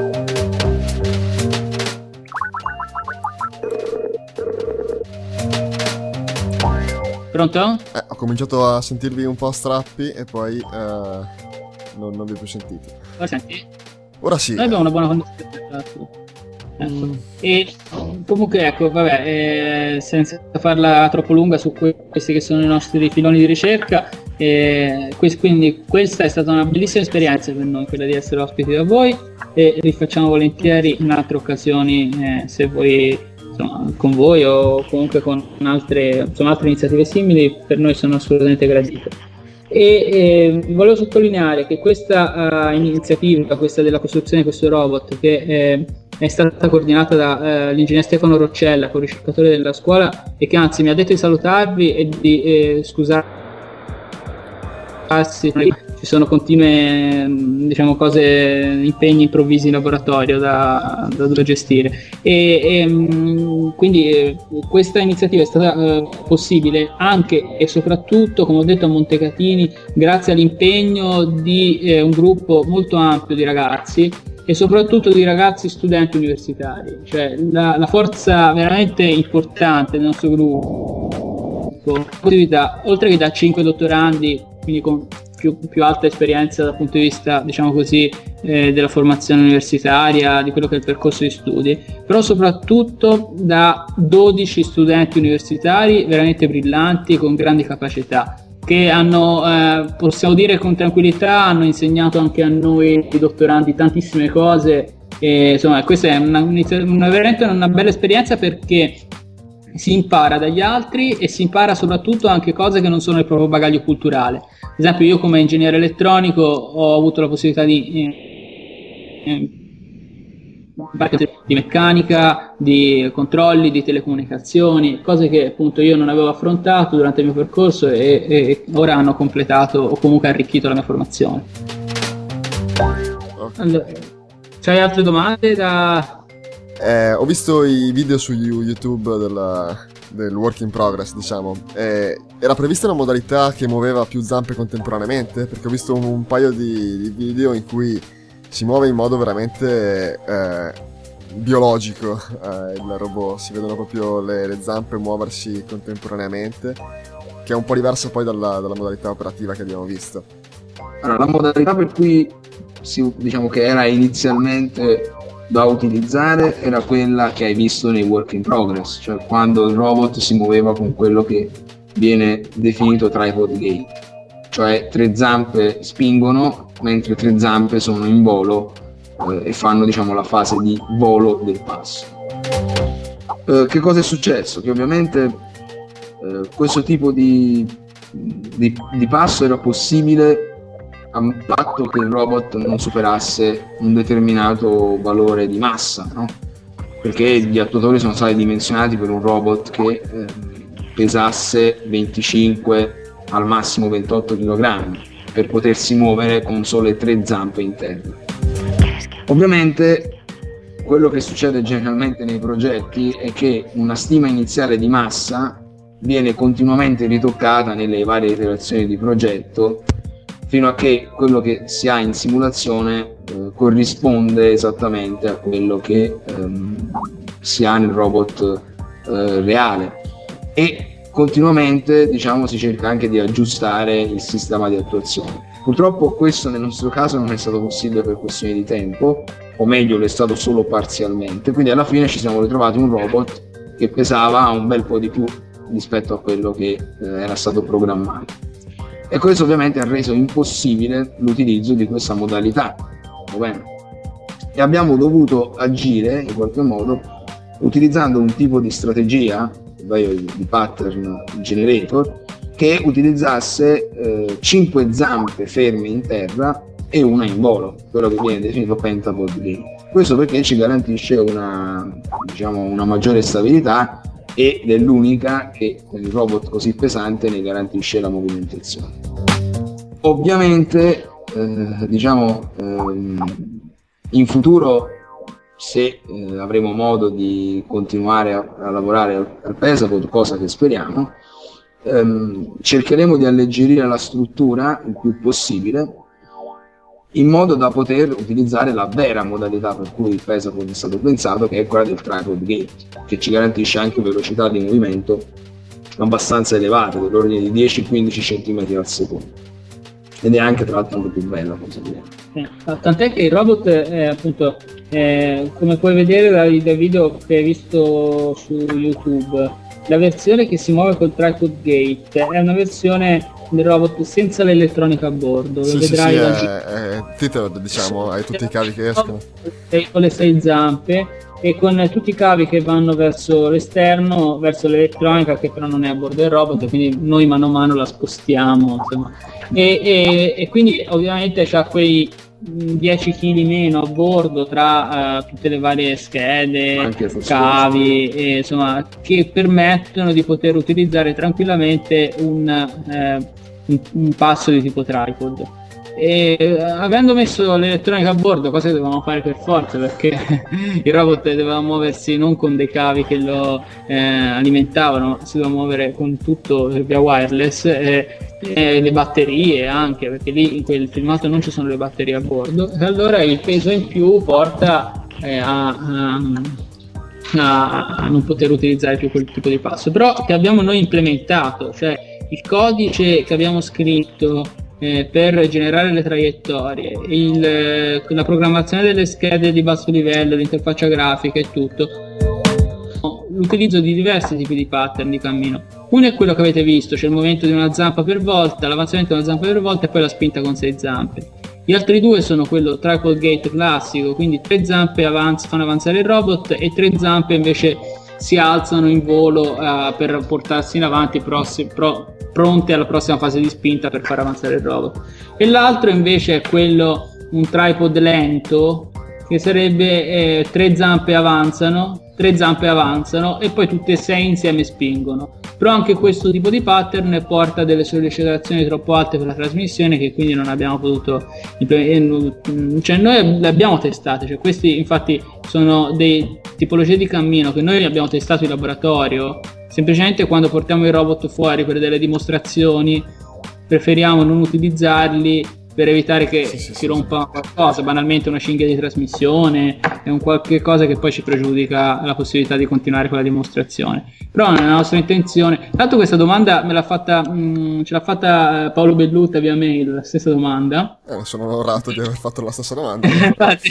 Pronto? Eh, ho cominciato a sentirvi un po' strappi e poi eh, non, non vi ho più sentiti. Ora senti? Ora sì. Noi abbiamo una buona connessione. Ecco. Mm. E comunque ecco, vabbè, eh, senza farla troppo lunga su que- questi che sono i nostri filoni di ricerca, eh, que- quindi questa è stata una bellissima esperienza per noi, quella di essere ospiti da voi, e rifacciamo volentieri in altre occasioni, eh, se voi, insomma, con voi o comunque con altre, insomma, altre iniziative simili, per noi sono assolutamente gradite. E eh, volevo sottolineare che questa uh, iniziativa, questa della costruzione di questo robot, che eh, è stata coordinata dall'ingegnere uh, Stefano Roccella, con ricercatore della scuola, e che anzi mi ha detto di salutarvi e di eh, scusarsi, ci sono continue, diciamo, cose, impegni improvvisi in laboratorio da, da dover gestire, e, e quindi eh, questa iniziativa è stata eh, possibile anche e soprattutto, come ho detto, a Montecatini, grazie all'impegno di eh, un gruppo molto ampio di ragazzi, e soprattutto di ragazzi studenti universitari. Cioè la, la forza veramente importante del nostro gruppo, oltre che da cinque dottorandi, quindi con più, più alta esperienza dal punto di vista, diciamo così, eh, della formazione universitaria, di quello che è il percorso di studi, però soprattutto da dodici studenti universitari veramente brillanti, con grandi capacità, che hanno, eh, possiamo dire con tranquillità, hanno insegnato anche a noi dottorandi tantissime cose, e insomma questa è una, una, veramente una bella esperienza, perché si impara dagli altri e si impara soprattutto anche cose che non sono il proprio bagaglio culturale. Ad esempio, io come ingegnere elettronico ho avuto la possibilità di eh, eh, di meccanica, di controlli, di telecomunicazioni, cose che appunto io non avevo affrontato durante il mio percorso, e, e ora hanno completato o comunque arricchito la mia formazione. Okay. Allora, c'hai altre domande da... Eh, ho visto i video su YouTube della, del work in progress, diciamo. Eh, era prevista una modalità che muoveva più zampe contemporaneamente? Perché ho visto un, un paio di, di video in cui si muove in modo veramente eh, biologico eh, il robot, si vedono proprio le, le zampe muoversi contemporaneamente, che è un po' diversa poi dalla, dalla modalità operativa che abbiamo visto. Allora, la modalità per cui si, diciamo che era inizialmente da utilizzare era quella che hai visto nei work in progress, cioè quando il robot si muoveva con quello che viene definito tripod gait, cioè tre zampe spingono mentre tre zampe sono in volo eh, e fanno, diciamo, la fase di volo del passo. Eh, che cosa è successo? Che ovviamente eh, questo tipo di, di, di passo era possibile a patto che il robot non superasse un determinato valore di massa, no? Perché gli attuatori sono stati dimensionati per un robot che eh, pesasse venticinque al massimo ventotto chilogrammi per potersi muovere con sole tre zampe interne. Ovviamente quello che succede generalmente nei progetti è che una stima iniziale di massa viene continuamente ritoccata nelle varie iterazioni di progetto, fino a che quello che si ha in simulazione eh, corrisponde esattamente a quello che ehm, si ha nel robot eh, reale, e continuamente, diciamo, si cerca anche di aggiustare il sistema di attuazione. Purtroppo questo nel nostro caso non è stato possibile per questioni di tempo, o meglio, lo è stato solo parzialmente, quindi alla fine ci siamo ritrovati un robot che pesava un bel po' di più rispetto a quello che eh, era stato programmato. E questo ovviamente ha reso impossibile l'utilizzo di questa modalità. Va bene? E abbiamo dovuto agire in qualche modo utilizzando un tipo di strategia, di pattern generator, che utilizzasse eh, cinque zampe ferme in terra e una in volo, quello che viene definito pentapod gait. Questo perché ci garantisce una, diciamo, una maggiore stabilità, ed è l'unica che con il robot così pesante ne garantisce la movimentazione. Ovviamente eh, diciamo ehm, in futuro, se eh, avremo modo di continuare a, a lavorare al, al Pesapod, cosa che speriamo, ehm, cercheremo di alleggerire la struttura il più possibile, in modo da poter utilizzare la vera modalità per cui il Pesapod è stato pensato, che è quella del tripod gait, che ci garantisce anche velocità di movimento abbastanza elevate, dell'ordine di dieci quindici centimetri al secondo. ed è anche tra l'altro molto più bello, cosa dire. Eh, tant'è che il robot è appunto eh, come puoi vedere dai, dai video che hai visto su YouTube, la versione che si muove col tripod gate è una versione del robot senza l'elettronica a bordo. Sì, lo sì, vedrai sì, dal... è, è tethered, diciamo, hai tutti i cavi che escono. Con le sei zampe e con tutti i cavi che vanno verso l'esterno, verso l'elettronica, che però non è a bordo del robot, quindi noi mano a mano la spostiamo, insomma. E, e, e quindi ovviamente c'ha quei dieci chili meno a bordo tra uh, tutte le varie schede, cavi, e, insomma, che permettono di poter utilizzare tranquillamente un, eh, un, un passo di tipo tripod. E uh, avendo messo l'elettronica a bordo, cosa che dovevamo fare per forza, perché il robot doveva muoversi non con dei cavi che lo eh, alimentavano, ma si doveva muovere con tutto via wireless, e, e le batterie anche, perché lì in quel filmato non ci sono le batterie a bordo, e allora il peso in più porta eh, a, a, a, a non poter utilizzare più quel tipo di passo, però che abbiamo noi implementato, cioè il codice che abbiamo scritto Eh, per generare le traiettorie, il, eh, la programmazione delle schede di basso livello, l'interfaccia grafica e tutto, l'utilizzo di diversi tipi di pattern di cammino. Uno è quello che avete visto, c'è il movimento di una zampa per volta, l'avanzamento di una zampa per volta e poi la spinta con sei zampe. Gli altri due sono quello tripod gate classico, quindi tre zampe avanz- fanno avanzare il robot e tre zampe invece si alzano in volo uh, per portarsi in avanti prossi- pro- pronte alla prossima fase di spinta per far avanzare il robot. E l'altro invece è quello, un tripod lento, che sarebbe eh, tre zampe avanzano, tre zampe avanzano e poi tutte e sei insieme spingono. Però anche questo tipo di pattern porta delle sollecitazioni troppo alte per la trasmissione, che quindi non abbiamo potuto implementare. Cioè noi le abbiamo testate, cioè questi infatti sono dei tipologie di cammino che noi abbiamo testato in laboratorio. Semplicemente quando portiamo il robot fuori per delle dimostrazioni preferiamo non utilizzarli per evitare che sì, sì, si sì, rompa sì. qualcosa, banalmente una cinghia di trasmissione, è un qualche cosa che poi ci pregiudica la possibilità di continuare con la dimostrazione. Però nella nostra intenzione, tra l'altro questa domanda me l'ha fatta, mh, ce l'ha fatta Paolo Bellutta via mail, la stessa domanda. Eh, sono onorato di aver fatto la stessa domanda. Infatti,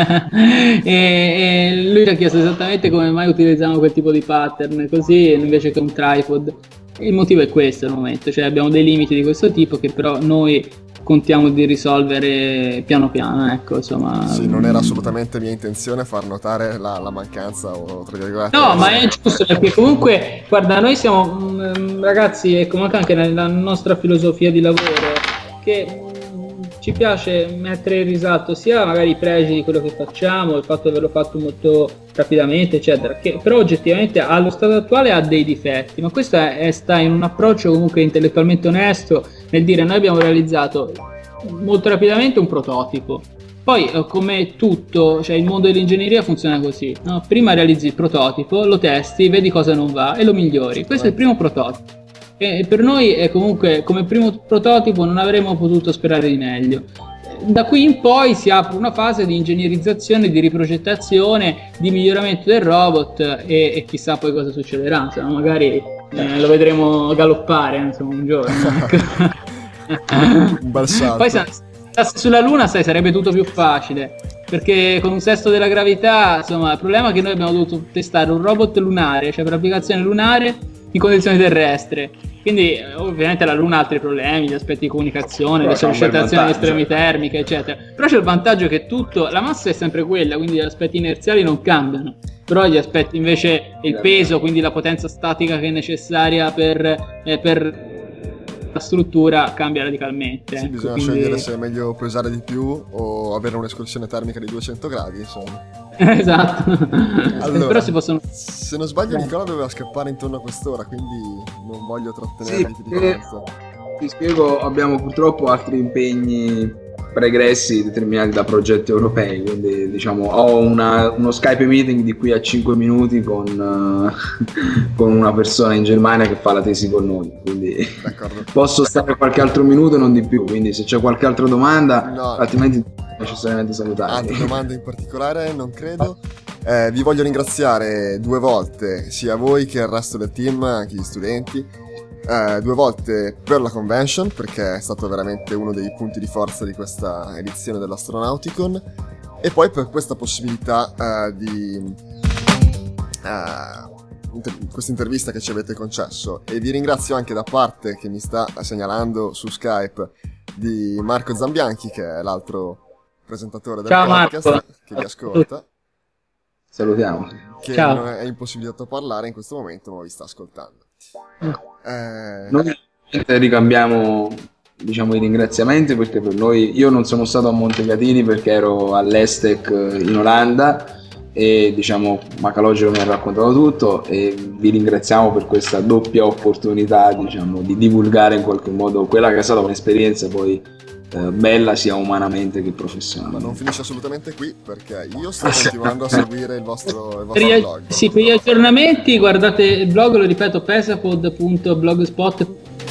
e, e lui ci ha chiesto esattamente come mai utilizziamo quel tipo di pattern così invece che un tripod. E il motivo è questo al momento, cioè abbiamo dei limiti di questo tipo che però noi contiamo di risolvere piano piano, ecco, insomma. Sì, non era assolutamente mia intenzione far notare la, la mancanza o tra virgolette. No, ma è giusto, perché comunque, guarda, noi siamo mh, ragazzi, e comunque anche nella nostra filosofia di lavoro, che mh, ci piace mettere in risalto sia magari i pregi di quello che facciamo, il fatto di averlo fatto molto rapidamente, eccetera, che però oggettivamente allo stato attuale ha dei difetti, ma questo è, è, sta in un approccio comunque intellettualmente onesto, nel dire noi abbiamo realizzato molto rapidamente un prototipo. Poi come tutto, cioè il mondo dell'ingegneria funziona così, no? Prima realizzi il prototipo, lo testi, vedi cosa non va e lo migliori. Questo è il primo prototipo. E per noi è comunque come primo prototipo non avremmo potuto sperare di meglio. Da qui in poi si apre una fase di ingegnerizzazione, di riprogettazione, di miglioramento del robot e, e chissà poi cosa succederà, insomma, magari eh, lo vedremo galoppare, insomma, un giorno. Un bel salto. Poi se sulla Luna, sai, sarebbe tutto più facile, perché con un sesto della gravità, insomma, il problema è che noi abbiamo dovuto testare un robot lunare, cioè per applicazione lunare in condizioni terrestri. Quindi ovviamente la Luna ha altri problemi, gli aspetti di comunicazione, però le sollecitazioni estremi termiche, eccetera. Però c'è il vantaggio che tutto, la massa è sempre quella, quindi gli aspetti inerziali non cambiano. Però gli aspetti invece, il peso, quindi la potenza statica che è necessaria per, eh, per la struttura cambia radicalmente. Sì, ecco, bisogna quindi... scegliere se è meglio pesare di più o avere un'escursione termica di duecento gradi, insomma. Esatto. Allora, però si possono... se non sbaglio Nicola doveva scappare intorno a quest'ora, quindi non voglio trattenerti sì, più di tanto. Ti spiego, abbiamo purtroppo altri impegni pregressi determinati da progetti europei, quindi diciamo ho una, uno Skype meeting di qui a cinque minuti con, uh, con una persona in Germania che fa la tesi con noi, quindi d'accordo. Posso stare qualche altro minuto, non di più, quindi se c'è qualche altra domanda, no, altrimenti necessariamente salutare. Altre domande in particolare non credo. Eh, vi voglio ringraziare due volte, sia voi che il resto del team, anche gli studenti. eh, due volte per la convention, perché è stato veramente uno dei punti di forza di questa edizione dell'Astronauticon, e poi per questa possibilità eh, di eh, inter- questa intervista che ci avete concesso. E vi ringrazio anche da parte che mi sta segnalando su Skype di Marco Zambianchi, che è l'altro presentatore del Ciao, podcast, Marco. che vi ascolta, Salutiamo. che Ciao. non è impossibilitato a parlare in questo momento, ma vi sta ascoltando. Eh, Noi ricambiamo, diciamo, i ringraziamenti, perché per noi, io non sono stato a Montecatini perché ero all'Estec in Olanda, e diciamo Macalogero mi ha raccontato tutto, e vi ringraziamo per questa doppia opportunità, diciamo, di divulgare in qualche modo quella che è stata un'esperienza poi eh, bella sia umanamente che ma professionalmente. non finisce assolutamente qui, perché io sto continuando a seguire il vostro, il Per vostro gli, blog. sì, per gli aggiornamenti guardate il blog, lo ripeto, pesapod punto blogspot.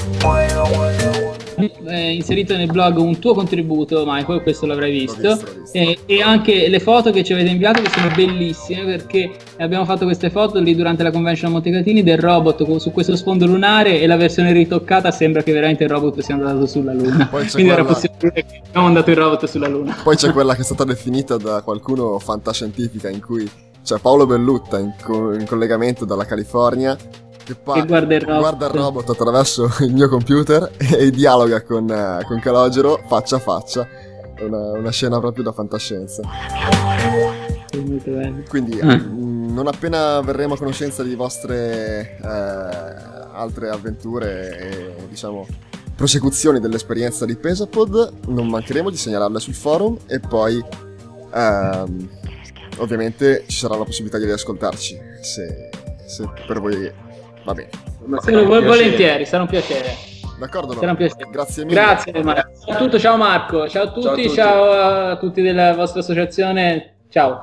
È inserito nel blog un tuo contributo, Michael, questo l'avrai visto, L'ho visto, l'ho visto. E, e anche le foto che ci avete inviato, che sono bellissime, perché abbiamo fatto queste foto lì durante la convention a Montecatini del robot con- su questo sfondo lunare, e la versione ritoccata sembra che veramente il robot sia andato sulla Luna. Poi c'è Quindi era quella- possibile che abbiamo mandato il robot sulla Luna. Poi c'è quella che è stata definita da qualcuno fantascientifica, in cui c'è Paolo Bellutta in, co- in collegamento dalla California che, pa- Che guarda il robot. guarda il robot attraverso il mio computer e dialoga con, eh, con Calogero faccia a faccia. È una, una scena proprio da fantascienza. Sì, molto bello. Quindi Ah. mh, non appena verremo a conoscenza di vostre eh, altre avventure e, diciamo, prosecuzioni dell'esperienza di Pesapod, non mancheremo di segnalarle sul forum, e poi ehm, ovviamente ci sarà la possibilità di riascoltarci se, se per voi va bene. Solo vol- volentieri, sarà un piacere. D'accordo? Sarà un piacere. Grazie mille. Grazie Marco. Ciao a tutti, ciao Marco, ciao a tutti, Ciao a tutti. ciao a tutti della vostra associazione, ciao.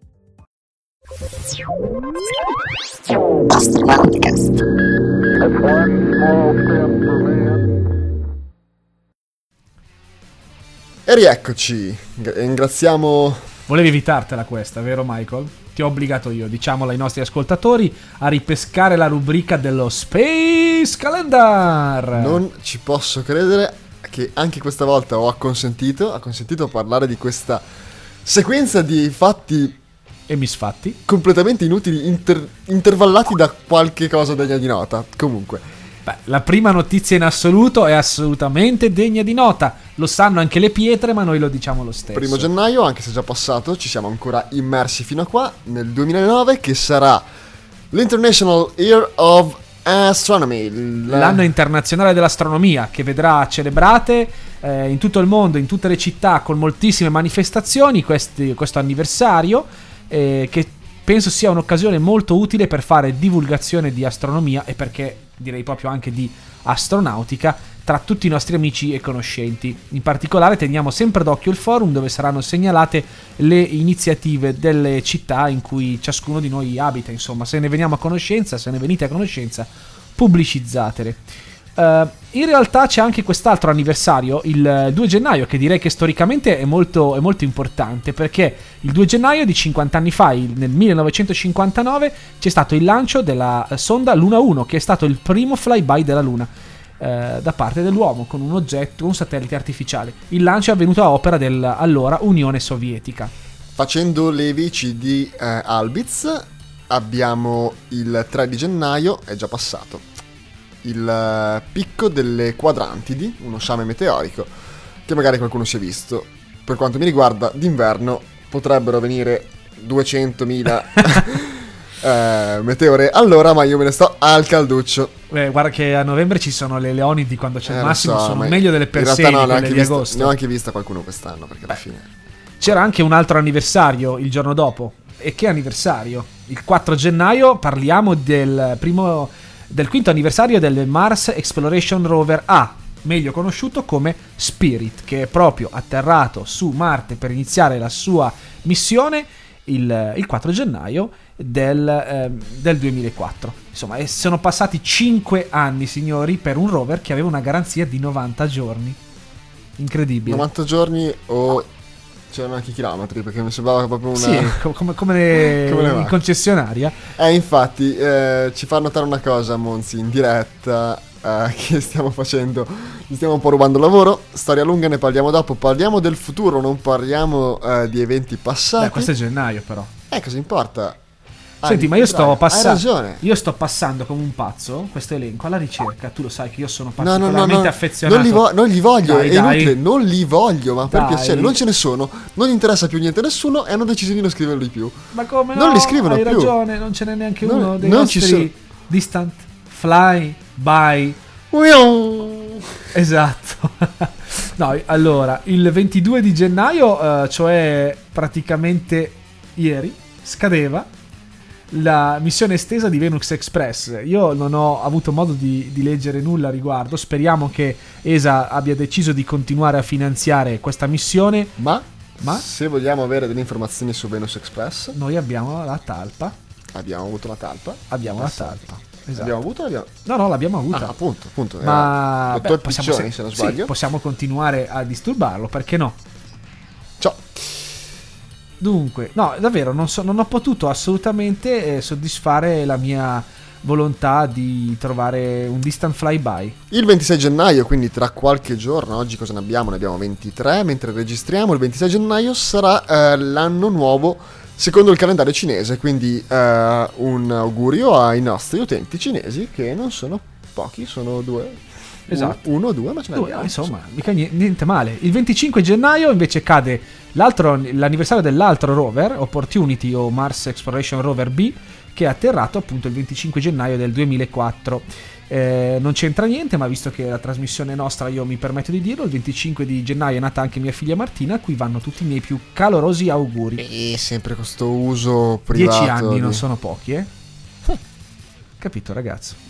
E rieccoci. Gra- Ringraziamo. Volevi evitartela questa, vero Michael? Ti ho obbligato io, diciamolo ai nostri ascoltatori, a ripescare la rubrica dello Space Calendar. Non ci posso credere che anche questa volta ho acconsentito, ha consentito a parlare di questa sequenza di fatti E misfatti. completamente inutili, inter- intervallati da qualche cosa degna di nota. Comunque, Beh, la prima notizia in assoluto è assolutamente degna di nota. Lo sanno anche le pietre, ma noi lo diciamo lo stesso. primo gennaio, anche se già passato, ci siamo ancora immersi fino a qua, nel duemilanove, che sarà l'International Year of Astronomy. il- L'anno internazionale dell'astronomia, che vedrà celebrate eh, in tutto il mondo, in tutte le città, con moltissime manifestazioni, questi- questo anniversario, eh, che penso sia un'occasione molto utile per fare divulgazione di astronomia, e perché direi proprio anche di astronautica, tra tutti i nostri amici e conoscenti. In particolare teniamo sempre d'occhio il forum, dove saranno segnalate le iniziative delle città in cui ciascuno di noi abita. Insomma, se ne veniamo a conoscenza, se ne venite a conoscenza, pubblicizzatele. Uh, in realtà c'è anche quest'altro anniversario, il due gennaio, che direi che storicamente è molto, è molto importante, perché il due gennaio di cinquanta anni fa, il- nel millenovecentocinquantanove, c'è stato il lancio della sonda Luna uno, che è stato il primo flyby della Luna eh, da parte dell'uomo, con un oggetto, un satellite artificiale. Il lancio è avvenuto a opera dell'allora Unione Sovietica. Facendo le veci di eh, Albiz, abbiamo il tre di gennaio, è già passato, il eh, picco delle Quadrantidi, uno sciame meteorico che magari qualcuno si è visto. Per quanto mi riguarda, d'inverno potrebbero venire duecentomila eh, meteore all'ora, ma io me ne sto al calduccio. Eh, guarda che a novembre ci sono le Leonidi, quando c'è Eh, il lo massimo, so, sono ma meglio delle in realtà Persei, no, ne ho quelle anche di vista- agosto. ne ho anche vista qualcuno quest'anno, perché alla fine C'era anche un altro anniversario il giorno dopo. E che anniversario? Il quattro gennaio parliamo del primo del quinto anniversario del Mars Exploration Rover A, meglio conosciuto come Spirit, che è proprio atterrato su Marte per iniziare la sua missione il, il quattro gennaio del, ehm, del duemilaquattro. Insomma, e sono passati cinque anni, signori, per un rover che aveva una garanzia di novanta giorni. Incredibile. novanta giorni o c'erano anche chilometri, perché mi sembrava proprio una... Sì, co- come, come, le- Come le in macchine. concessionaria. Eh, infatti, eh, ci fa notare una cosa, Monzi, in diretta. uh, che stiamo facendo, gli stiamo un po' rubando lavoro. Storia lunga, ne parliamo dopo. Parliamo del futuro, non parliamo uh, di eventi passati. Beh, questo è gennaio però. Eh, cosa importa? Senti, Ah, ma io sto passando. Hai ragione. Io sto passando come un pazzo questo elenco alla ricerca. Tu lo sai che io sono No, no, particolarmente no, no. affezionato. Non li, vo- non li voglio, Dai, è dai. inutile, non li voglio, ma per Dai. piacere, non ce ne sono, non interessa più niente a nessuno e hanno deciso di non scriverli più. Ma come no? Non li scrivono Hai più. ragione, non ce n'è neanche Non- uno dei non ci nostri Distant Fly By. Esatto. No, allora, il ventidue di gennaio, eh, cioè praticamente ieri, scadeva la missione estesa di Venus Express. Io non ho avuto modo di, di leggere nulla a riguardo. Speriamo che E S A abbia deciso di continuare a finanziare questa missione. Ma, Ma? se vogliamo avere delle informazioni su Venus Express, Noi abbiamo la talpa. abbiamo avuto la talpa. Abbiamo la Esatto. talpa. Esatto. Abbiamo avuto o abbiamo... No, no, l'abbiamo avuta. Ah, appunto, appunto. Ma era beh, dottor possiamo, Piccioni, se- se non sì, sbaglio. possiamo continuare a disturbarlo, perché no? Ciao. Dunque, no, davvero, non, so, non ho potuto assolutamente eh, soddisfare la mia volontà di trovare un distant flyby. Il ventisei gennaio, quindi tra qualche giorno, oggi cosa ne abbiamo? Ne abbiamo ventitré, mentre registriamo, il ventisei gennaio sarà eh, l'anno nuovo secondo il calendario cinese, quindi eh, un augurio ai nostri utenti cinesi, che non sono pochi, sono due. Esatto. Uno o due, ma ce ne Due, abbiamo. insomma, mica niente, niente male. Il venticinque gennaio invece cade l'altro, l'anniversario dell'altro rover, Opportunity o Mars Exploration Rover B, che è atterrato appunto il venticinque gennaio del duemilaquattro. Eh, non c'entra niente, ma visto che è la trasmissione nostra, io mi permetto di dirlo. Il venticinque di gennaio è nata anche mia figlia Martina, a cui vanno tutti i miei più calorosi auguri. E sempre questo uso privato. Dieci anni di- non sono pochi, eh? Capito, ragazzo?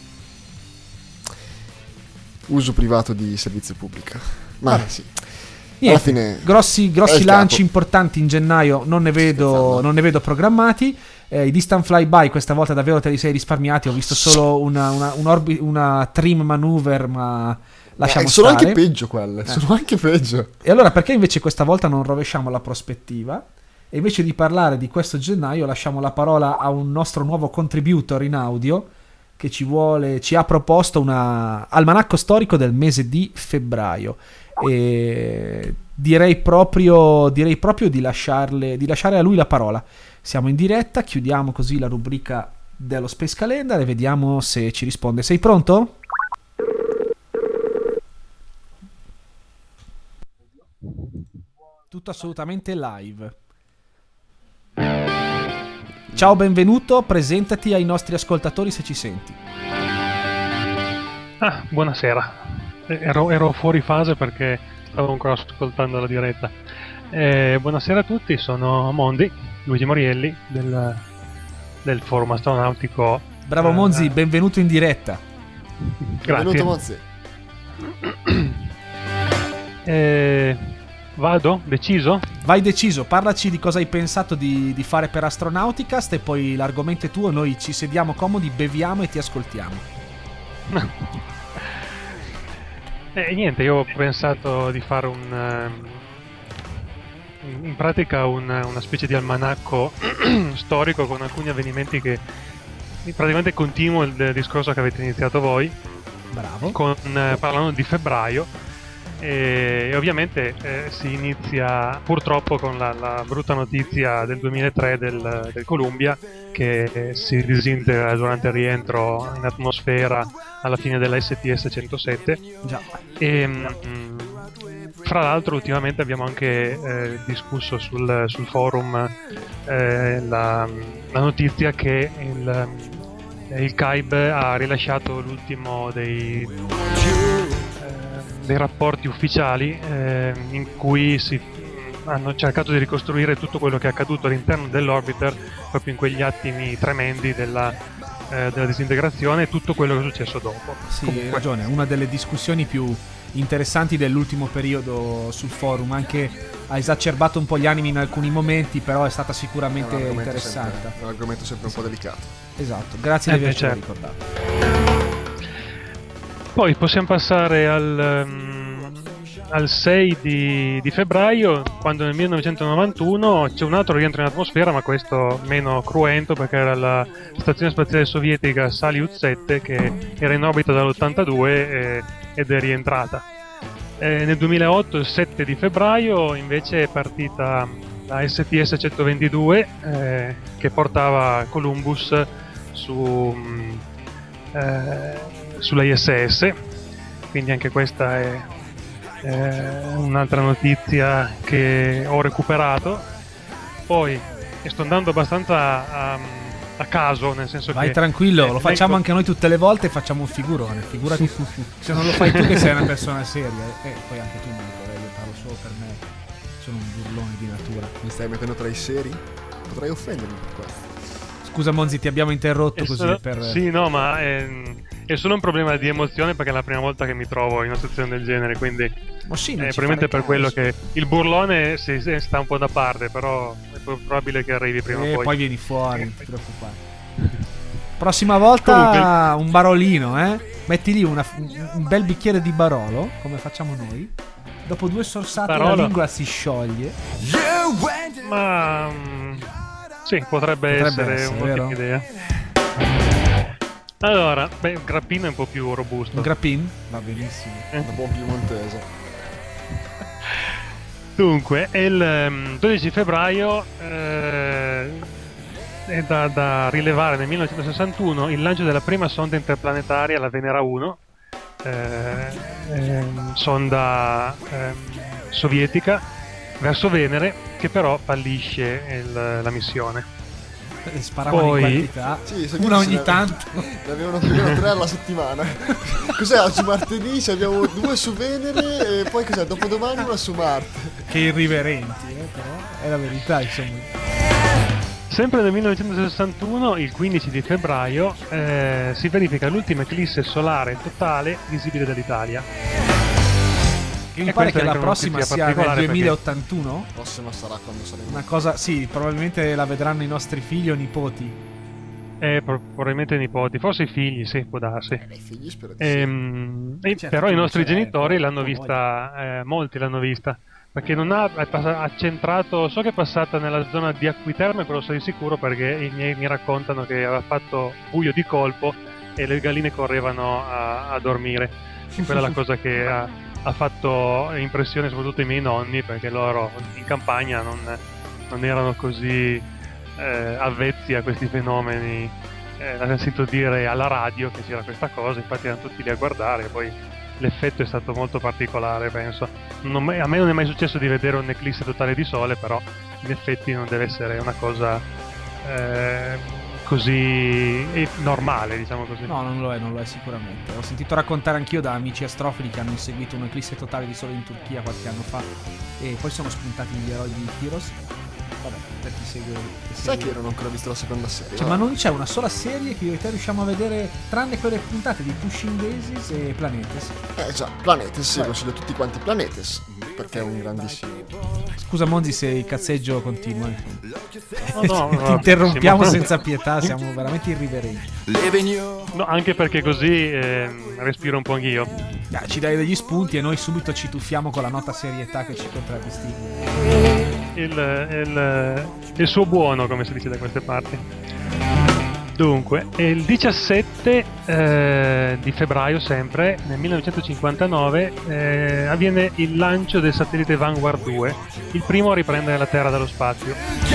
Uso privato di servizio pubblico. Ma Vabbè. sì. Niente, fine grossi, è grossi il lanci capo. importanti in gennaio non ne vedo, Scherzando. non ne vedo programmati. Eh, I distant flyby questa volta davvero te li sei risparmiati. Ho visto solo una, una, un orbi- una trim maneuver, ma lasciamo Eh, sono stare. anche peggio quelle, sono anche peggio. E allora perché invece questa volta non rovesciamo la prospettiva? E invece di parlare di questo gennaio lasciamo la parola a un nostro nuovo contributor in audio che ci vuole, ci ha proposto una almanacco storico del mese di febbraio. E direi proprio, direi proprio di, lasciarle, di lasciare a lui la parola. Siamo in diretta, chiudiamo così la rubrica dello Space Calendar e vediamo se ci risponde. Sei pronto? Tutto assolutamente live. Ciao, benvenuto, presentati ai nostri ascoltatori se ci senti. Ah, buonasera. Eh, Ero, ero fuori fase perché stavo ancora ascoltando la diretta. Eh, buonasera a tutti, sono Mondi, Luigi Morielli del, del forum astronautico. Bravo eh, Monzi, benvenuto in diretta. Benvenuto, Grazie. Mozzi. Eh, vado? Deciso? Vai deciso, parlaci di cosa hai pensato di, di fare per Astronauticast e poi l'argomento è tuo, noi ci sediamo comodi, beviamo e ti ascoltiamo. E niente, io ho pensato di fare un ehm, in pratica un- una specie di almanacco storico con alcuni avvenimenti che praticamente continuo il il discorso che avete iniziato voi, Bravo. con, eh, parlando di febbraio, e, e ovviamente eh, si inizia purtroppo con la, la brutta notizia del duemilatré del, del Columbia, che eh, si disintegra durante il rientro in atmosfera alla fine della S T S centosette. Già. E, mh, fra l'altro ultimamente abbiamo anche eh, discusso sul, sul forum eh, la, la notizia che il, il C A I B ha rilasciato l'ultimo dei, eh, dei rapporti ufficiali eh, in cui si hanno cercato di ricostruire tutto quello che è accaduto all'interno dell'orbiter proprio in quegli attimi tremendi della, eh, della disintegrazione e tutto quello che è successo dopo. Sì, hai ragione, una delle discussioni più interessanti dell'ultimo periodo sul forum, anche ha esacerbato un po' gli animi in alcuni momenti, però è stata È sicuramente un argomento interessante. sempre- è un argomento sempre un po' delicato. Esatto, grazie Eh, di beh, avercelo certo. ricordato. Poi possiamo passare al, ehm, al sei di, di febbraio, quando nel millenovecentonovantuno c'è un altro rientro in atmosfera, ma questo meno cruento, perché era la stazione spaziale sovietica Salyut sette, che era in orbita dall'ottantadue eh, ed è rientrata. Eh, nel duemilaotto, il sette di febbraio, invece è partita la S T S centoventidue eh, che portava Columbus su, eh, sulla I S S, quindi anche questa è eh, un'altra notizia che ho recuperato. Poi e sto andando abbastanza a, a caso, nel senso vai che tranquillo, eh, lo facciamo leggo... anche noi tutte le volte e facciamo un figurone, figurati se non lo fai tu che sei una persona seria, e eh, poi anche tu Marco, io parlo solo per me, sono un burlone di natura. Mi stai mettendo tra i seri? Potrei offendermi per questo. Scusa Monzi, ti abbiamo interrotto È così solo... per... Sì, no, ma è, è solo un problema di emozione, perché è la prima volta che mi trovo in una situazione del genere, quindi Ma sì, eh, non ci probabilmente fare per quello caso. che il burlone si, si sta un po' da parte, però è probabile che arrivi prima E o poi. poi vieni fuori, non ti preoccupare. Prossima volta Comunque... un barolino, eh? Metti lì una, un bel bicchiere di Barolo, come facciamo noi. Dopo due sorsate Barolo. la lingua si scioglie. Ma mm, sì, potrebbe, Potrebbe essere, essere, un'ottima vero? idea. Allora, beh, un grappino è un po' più robusto. Un grappin? Va benissimo. Da buon piemontese. Dunque, il ehm, dodici febbraio eh, è da, da rilevare nel millenovecentosessantuno il lancio della prima sonda interplanetaria, la Venera uno, eh, ehm, sonda ehm, sovietica verso Venere, che però fallisce il, la missione. Sparavano Poi- in quantità, Sì, so una che ogni ne- tanto. Ne avevano più o meno tre alla settimana. Cos'è oggi martedì? Ci abbiamo due su Venere e poi cos'è? Dopodomani una su Marte. Che irriverenti, eh, però è la verità, insomma. Sempre nel millenovecentosessantuno, il quindici di febbraio, eh, si verifica l'ultima eclisse solare totale visibile dall'Italia. Che mi E pare questa che è la anche prossima una notizia sia nel particolare perché- duemilaottantuno. La prossima sarà quando saremo. Una cosa, sì, probabilmente la vedranno i nostri figli o nipoti. Eh, pro- probabilmente i nipoti, forse i figli, sì, può darsi. Eh, i figli spero di sì. Ehm, e Certo, però i tu nostri ce l'hai, genitori poi, l'hanno poi. vista, eh, molti l'hanno vista, perché non ha, è pass- ha centrato, so che è passata nella zona di Acquiterme, però so di sicuro perché i miei mi raccontano che aveva fatto buio di colpo e le galline correvano a, a dormire. E quella è la cosa che ha, ha fatto impressione soprattutto ai miei nonni, perché loro in campagna non, non erano così eh, avvezzi a questi fenomeni. Eh, l'avevano sentito dire alla radio che c'era questa cosa, infatti erano tutti lì a guardare, e poi l'effetto è stato molto particolare, penso. Non mai- a me non è mai successo di vedere un'eclisse totale di sole, però in effetti non deve essere una cosa eh, così eh, normale, diciamo così. No, non lo è, non lo è sicuramente. Ho sentito raccontare anch'io da amici astrofili che hanno inseguito un'eclisse totale di sole in Turchia qualche anno fa e poi sono spuntati gli eroi di Heroes. Vabbè, per chi segue... chi Sai segue- che io non ho ancora visto la seconda serie? Cioè, ma non c'è una sola serie che io e te riusciamo a vedere, tranne quelle puntate di Pushing Daisies e Planetes. Eh già, Planetes, sì, Vai. consiglio a tutti quanti Planetes, perché è un grandissimo. Scusa Monzi se il cazzeggio continua. No, no, no, Ti interrompiamo benissimo. senza pietà, siamo veramente irriverenti. No, anche perché così ehm, respiro un po' anch'io. Dai, ci dai degli spunti e noi subito ci tuffiamo con la nota serietà che ci contraddistingue. Il, il, il suo buono, come si dice da queste parti. Dunque, il diciassette eh, di febbraio, sempre nel millenovecentocinquantanove, eh, avviene il lancio del satellite Vanguard due, il primo a riprendere la Terra dallo spazio.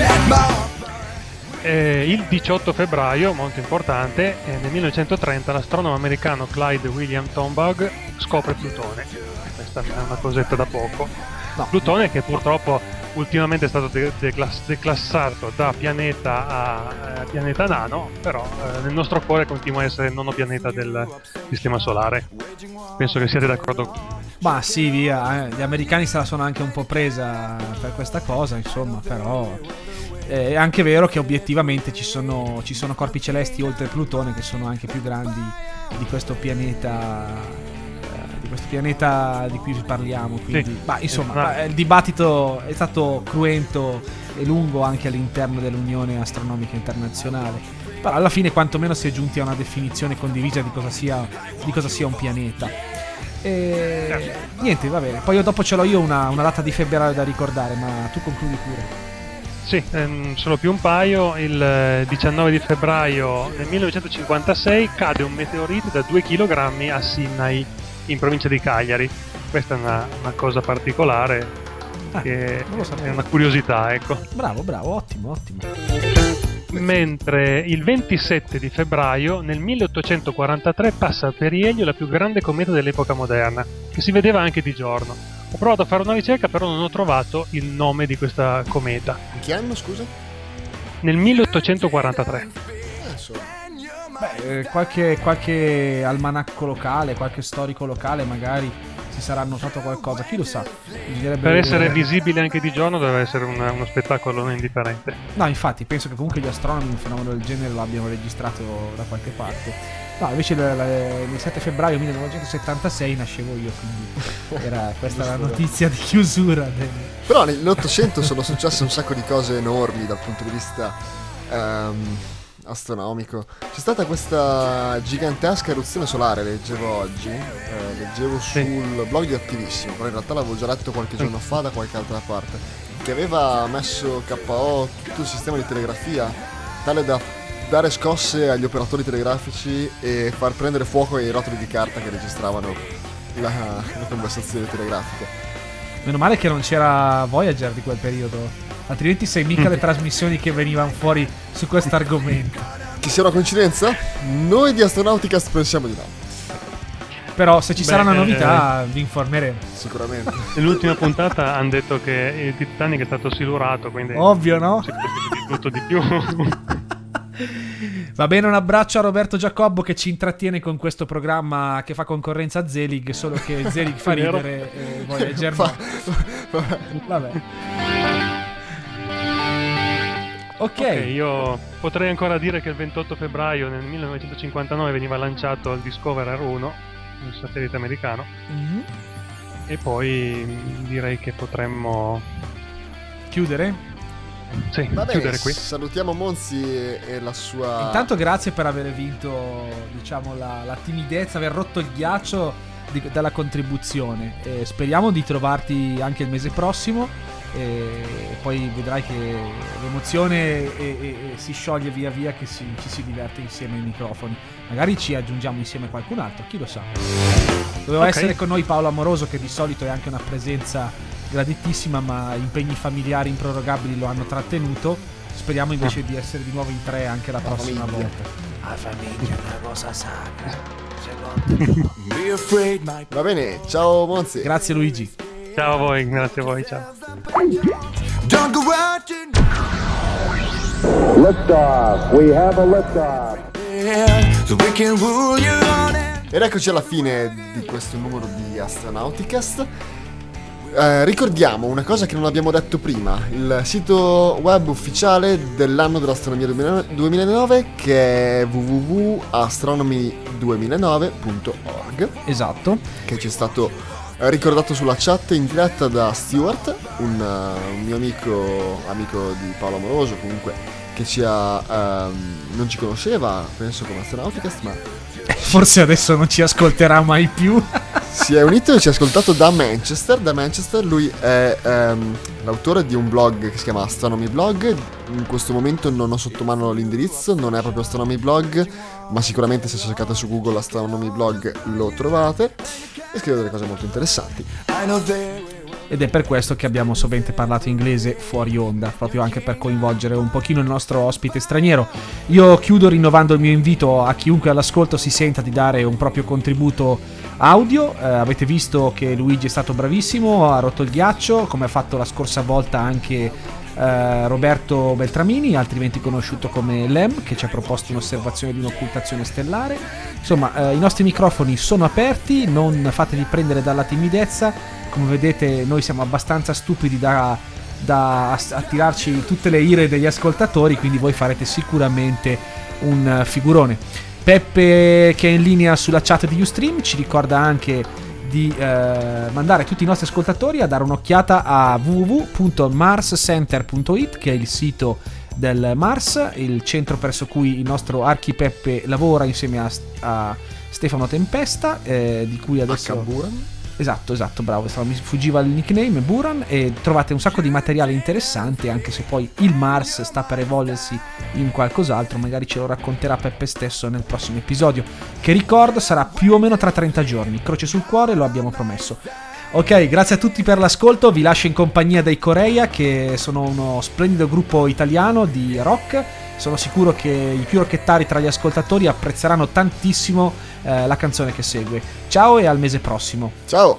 Eh, il diciotto febbraio, molto importante, eh, nel millenovecentotrenta l'astronomo americano Clyde William Tombaugh scopre Plutone. Questa è una cosetta da poco. No. Plutone che purtroppo ultimamente è stato de- declass- declassato da pianeta a eh, pianeta nano, però eh, nel nostro cuore continua a essere il nono pianeta del sistema solare. Penso che siate d'accordo. Ma sì, via, eh. Gli americani se la sono anche un po' presa per questa cosa, insomma, però eh, è anche vero che obiettivamente ci sono, ci sono corpi celesti oltre Plutone che sono anche più grandi di questo pianeta, eh, di questo pianeta di cui parliamo, quindi Sì. bah, insomma, Eh, ma- bah, il dibattito è stato cruento e lungo anche all'interno dell'Unione Astronomica Internazionale, però alla fine quantomeno si è giunti a una definizione condivisa di cosa sia, di cosa sia un pianeta. E niente, va bene. Poi io dopo ce l'ho io una, una data di febbraio da ricordare, ma tu concludi pure. Sì, ehm, sono più un paio. Il diciannove di febbraio del millenovecentocinquantasei cade un meteorite da due chilogrammi a Sydney, in provincia di Cagliari. Questa è una, una cosa particolare, ah, che è una curiosità, ecco. Bravo, bravo, ottimo, ottimo. Mentre il ventisette di febbraio nel milleottocentoquarantatré passa a perielio la più grande cometa dell'epoca moderna, che si vedeva anche di giorno. Ho provato a fare una ricerca, però non ho trovato il nome di questa cometa. In che anno, scusa? Nel milleottocentoquarantatré. Beh, qualche, qualche almanacco locale, qualche storico locale magari si sarà annotato qualcosa, chi lo sa. Per essere visibile anche di giorno deve essere una, uno spettacolo non indifferente. No, infatti penso che comunque gli astronomi un fenomeno del genere lo abbiano registrato da qualche parte. No, invece il sette febbraio millenovecentosettantasei nascevo io, quindi era questa la notizia di chiusura del... Però nell'Ottocento sono successe un sacco di cose enormi dal punto di vista um, astronomico. C'è stata questa gigantesca eruzione solare, leggevo oggi, eh, leggevo sul sì. blog di Attivissimo, però in realtà l'avevo già letto qualche giorno fa da qualche altra parte, che aveva messo K O tutto il sistema di telegrafia, tale da dare scosse agli operatori telegrafici e far prendere fuoco ai rotoli di carta che registravano la, la conversazione telegrafica. Meno male che non c'era Voyager di quel periodo, altrimenti sei mica le trasmissioni che venivano fuori su questo argomento. Che sia una coincidenza? Noi di Astronauticast pensiamo di no. Però se ci Beh, sarà una novità eh, vi informeremo. Sicuramente. Nell'ultima puntata hanno detto che il Titanic è stato silurato, quindi ovvio, no? Si può dire tutto di più. Va bene, un abbraccio a Roberto Giacobbo che ci intrattiene con questo programma che fa concorrenza a Zelig, solo che Zelig fa ridere e Voyager no. Vabbè. Ok, ok, io potrei ancora dire che il ventotto febbraio nel millenovecentocinquantanove veniva lanciato il Discoverer uno, un satellite americano, mm-hmm. e poi direi che potremmo chiudere? Sì, va bene, chiudere qui. Salutiamo Monzi e, e la sua... Intanto grazie per aver vinto, diciamo, la, la timidezza, aver rotto il ghiaccio di, dalla contribuzione. E speriamo di trovarti anche il mese prossimo e poi vedrai che l'emozione e, e, e si scioglie via via che si, ci si diverte insieme ai microfoni. Magari ci aggiungiamo insieme a qualcun altro, chi lo sa. Doveva okay. essere con noi Paolo Amoroso, che di solito è anche una presenza graditissima, ma impegni familiari improrogabili lo hanno trattenuto. Speriamo invece ah. di essere di nuovo in tre anche la, la prossima famiglia. volta. La famiglia è una cosa sacra. Va bene, ciao Monzi. Grazie Luigi. Ciao a voi, grazie a voi, ciao. Lift off, we have a lift off. Ed eccoci alla fine di questo numero di Astronauticast. Eh, ricordiamo una cosa che non abbiamo detto prima: il sito web ufficiale dell'anno dell'astronomia duemilanove, che è w w w punto astronomy duemilanove punto org. Esatto. Che ci è stato ricordato sulla chat in diretta da Stuart, un, uh, un mio amico, amico di Paolo Amoroso, comunque, che ci ha um, non ci conosceva, penso, come Astronauticast, ma forse adesso non ci ascolterà mai più. Si è unito e ci ha ascoltato da Manchester. Da Manchester lui è um, l'autore di un blog che si chiama Astronomy Blog. In questo momento non ho sotto mano l'indirizzo, non è proprio Astronomy Blog, ma sicuramente se cercate su Google Astronomy Blog lo trovate, e scrive delle cose molto interessanti. Ed è per questo che abbiamo sovente parlato inglese fuori onda, proprio anche per coinvolgere un pochino il nostro ospite straniero. Io chiudo rinnovando il mio invito a chiunque all'ascolto si senta di dare un proprio contributo audio. Eh, avete visto che Luigi è stato bravissimo, ha rotto il ghiaccio, come ha fatto la scorsa volta anche eh, Roberto Beltramini, altrimenti conosciuto come Lem, che ci ha proposto un'osservazione di un'occultazione stellare. Insomma, eh, i nostri microfoni sono aperti, non fatevi prendere dalla timidezza. Come vedete noi siamo abbastanza stupidi da, da attirarci tutte le ire degli ascoltatori, quindi voi farete sicuramente un figurone. Peppe, che è in linea sulla chat di Ustream, ci ricorda anche di eh, mandare tutti i nostri ascoltatori a dare un'occhiata a w w w punto mars center punto i t, che è il sito del Mars, il centro presso cui il nostro Archipeppe lavora insieme a, a Stefano Tempesta, eh, di cui adesso... Buran. Esatto, esatto, bravo, mi sfuggiva il nickname, Buran, e trovate un sacco di materiale interessante, anche se poi il Mars sta per evolversi in qualcos'altro, magari ce lo racconterà Peppe stesso nel prossimo episodio, che ricordo sarà più o meno tra trenta giorni, croce sul cuore, lo abbiamo promesso. Ok, grazie a tutti per l'ascolto, vi lascio in compagnia dei Coreia, che sono uno splendido gruppo italiano di rock. Sono sicuro che i più rockettari tra gli ascoltatori apprezzeranno tantissimo eh, la canzone che segue. Ciao e al mese prossimo. Ciao.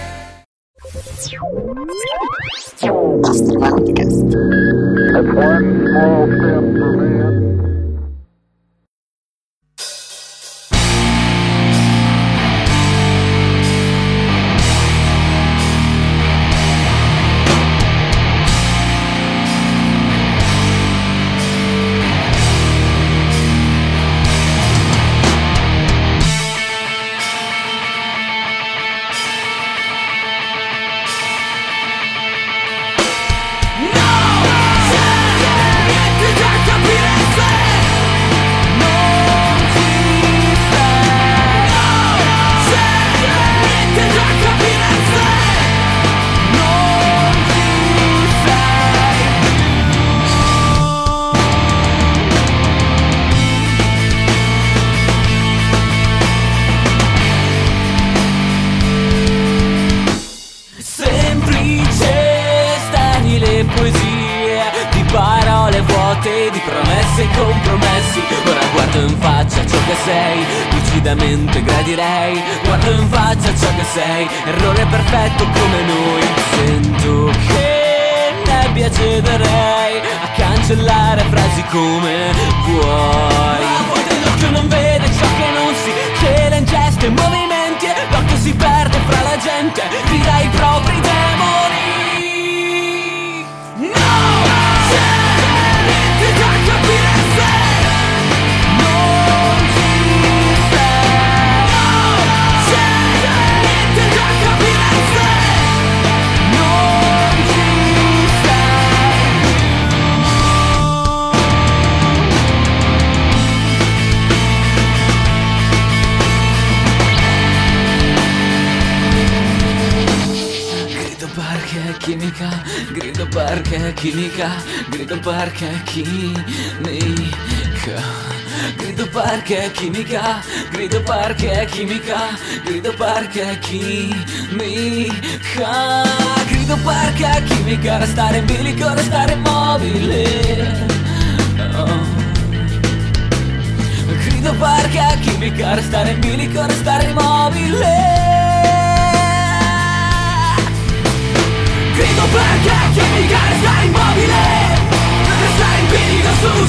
Di promesse e compromessi. Ora guardo in faccia ciò che sei, lucidamente gradirei. Guardo in faccia ciò che sei, errore perfetto come noi. Sento che nebbia cederei a cancellare frasi come vuoi. A volte l'occhio non vede ciò che non si cela in gesti e movimenti, e l'occhio si perde fra la gente, grida i propri demoni. No! Da capire se non ci sei. No, c'è niente da capire se non ci sei. Grido perché è chimica, grido perché è chimica, grido perché è chimica, grido perché è chimica, grido perché è chimica, grido perché è chimica, grido perché è chimica, restare in bilico, restare immobile. Oh. Grido perché è chimica, restare in bilico, restare immobile. Grido perché chimica resta immobile, resta in bilico su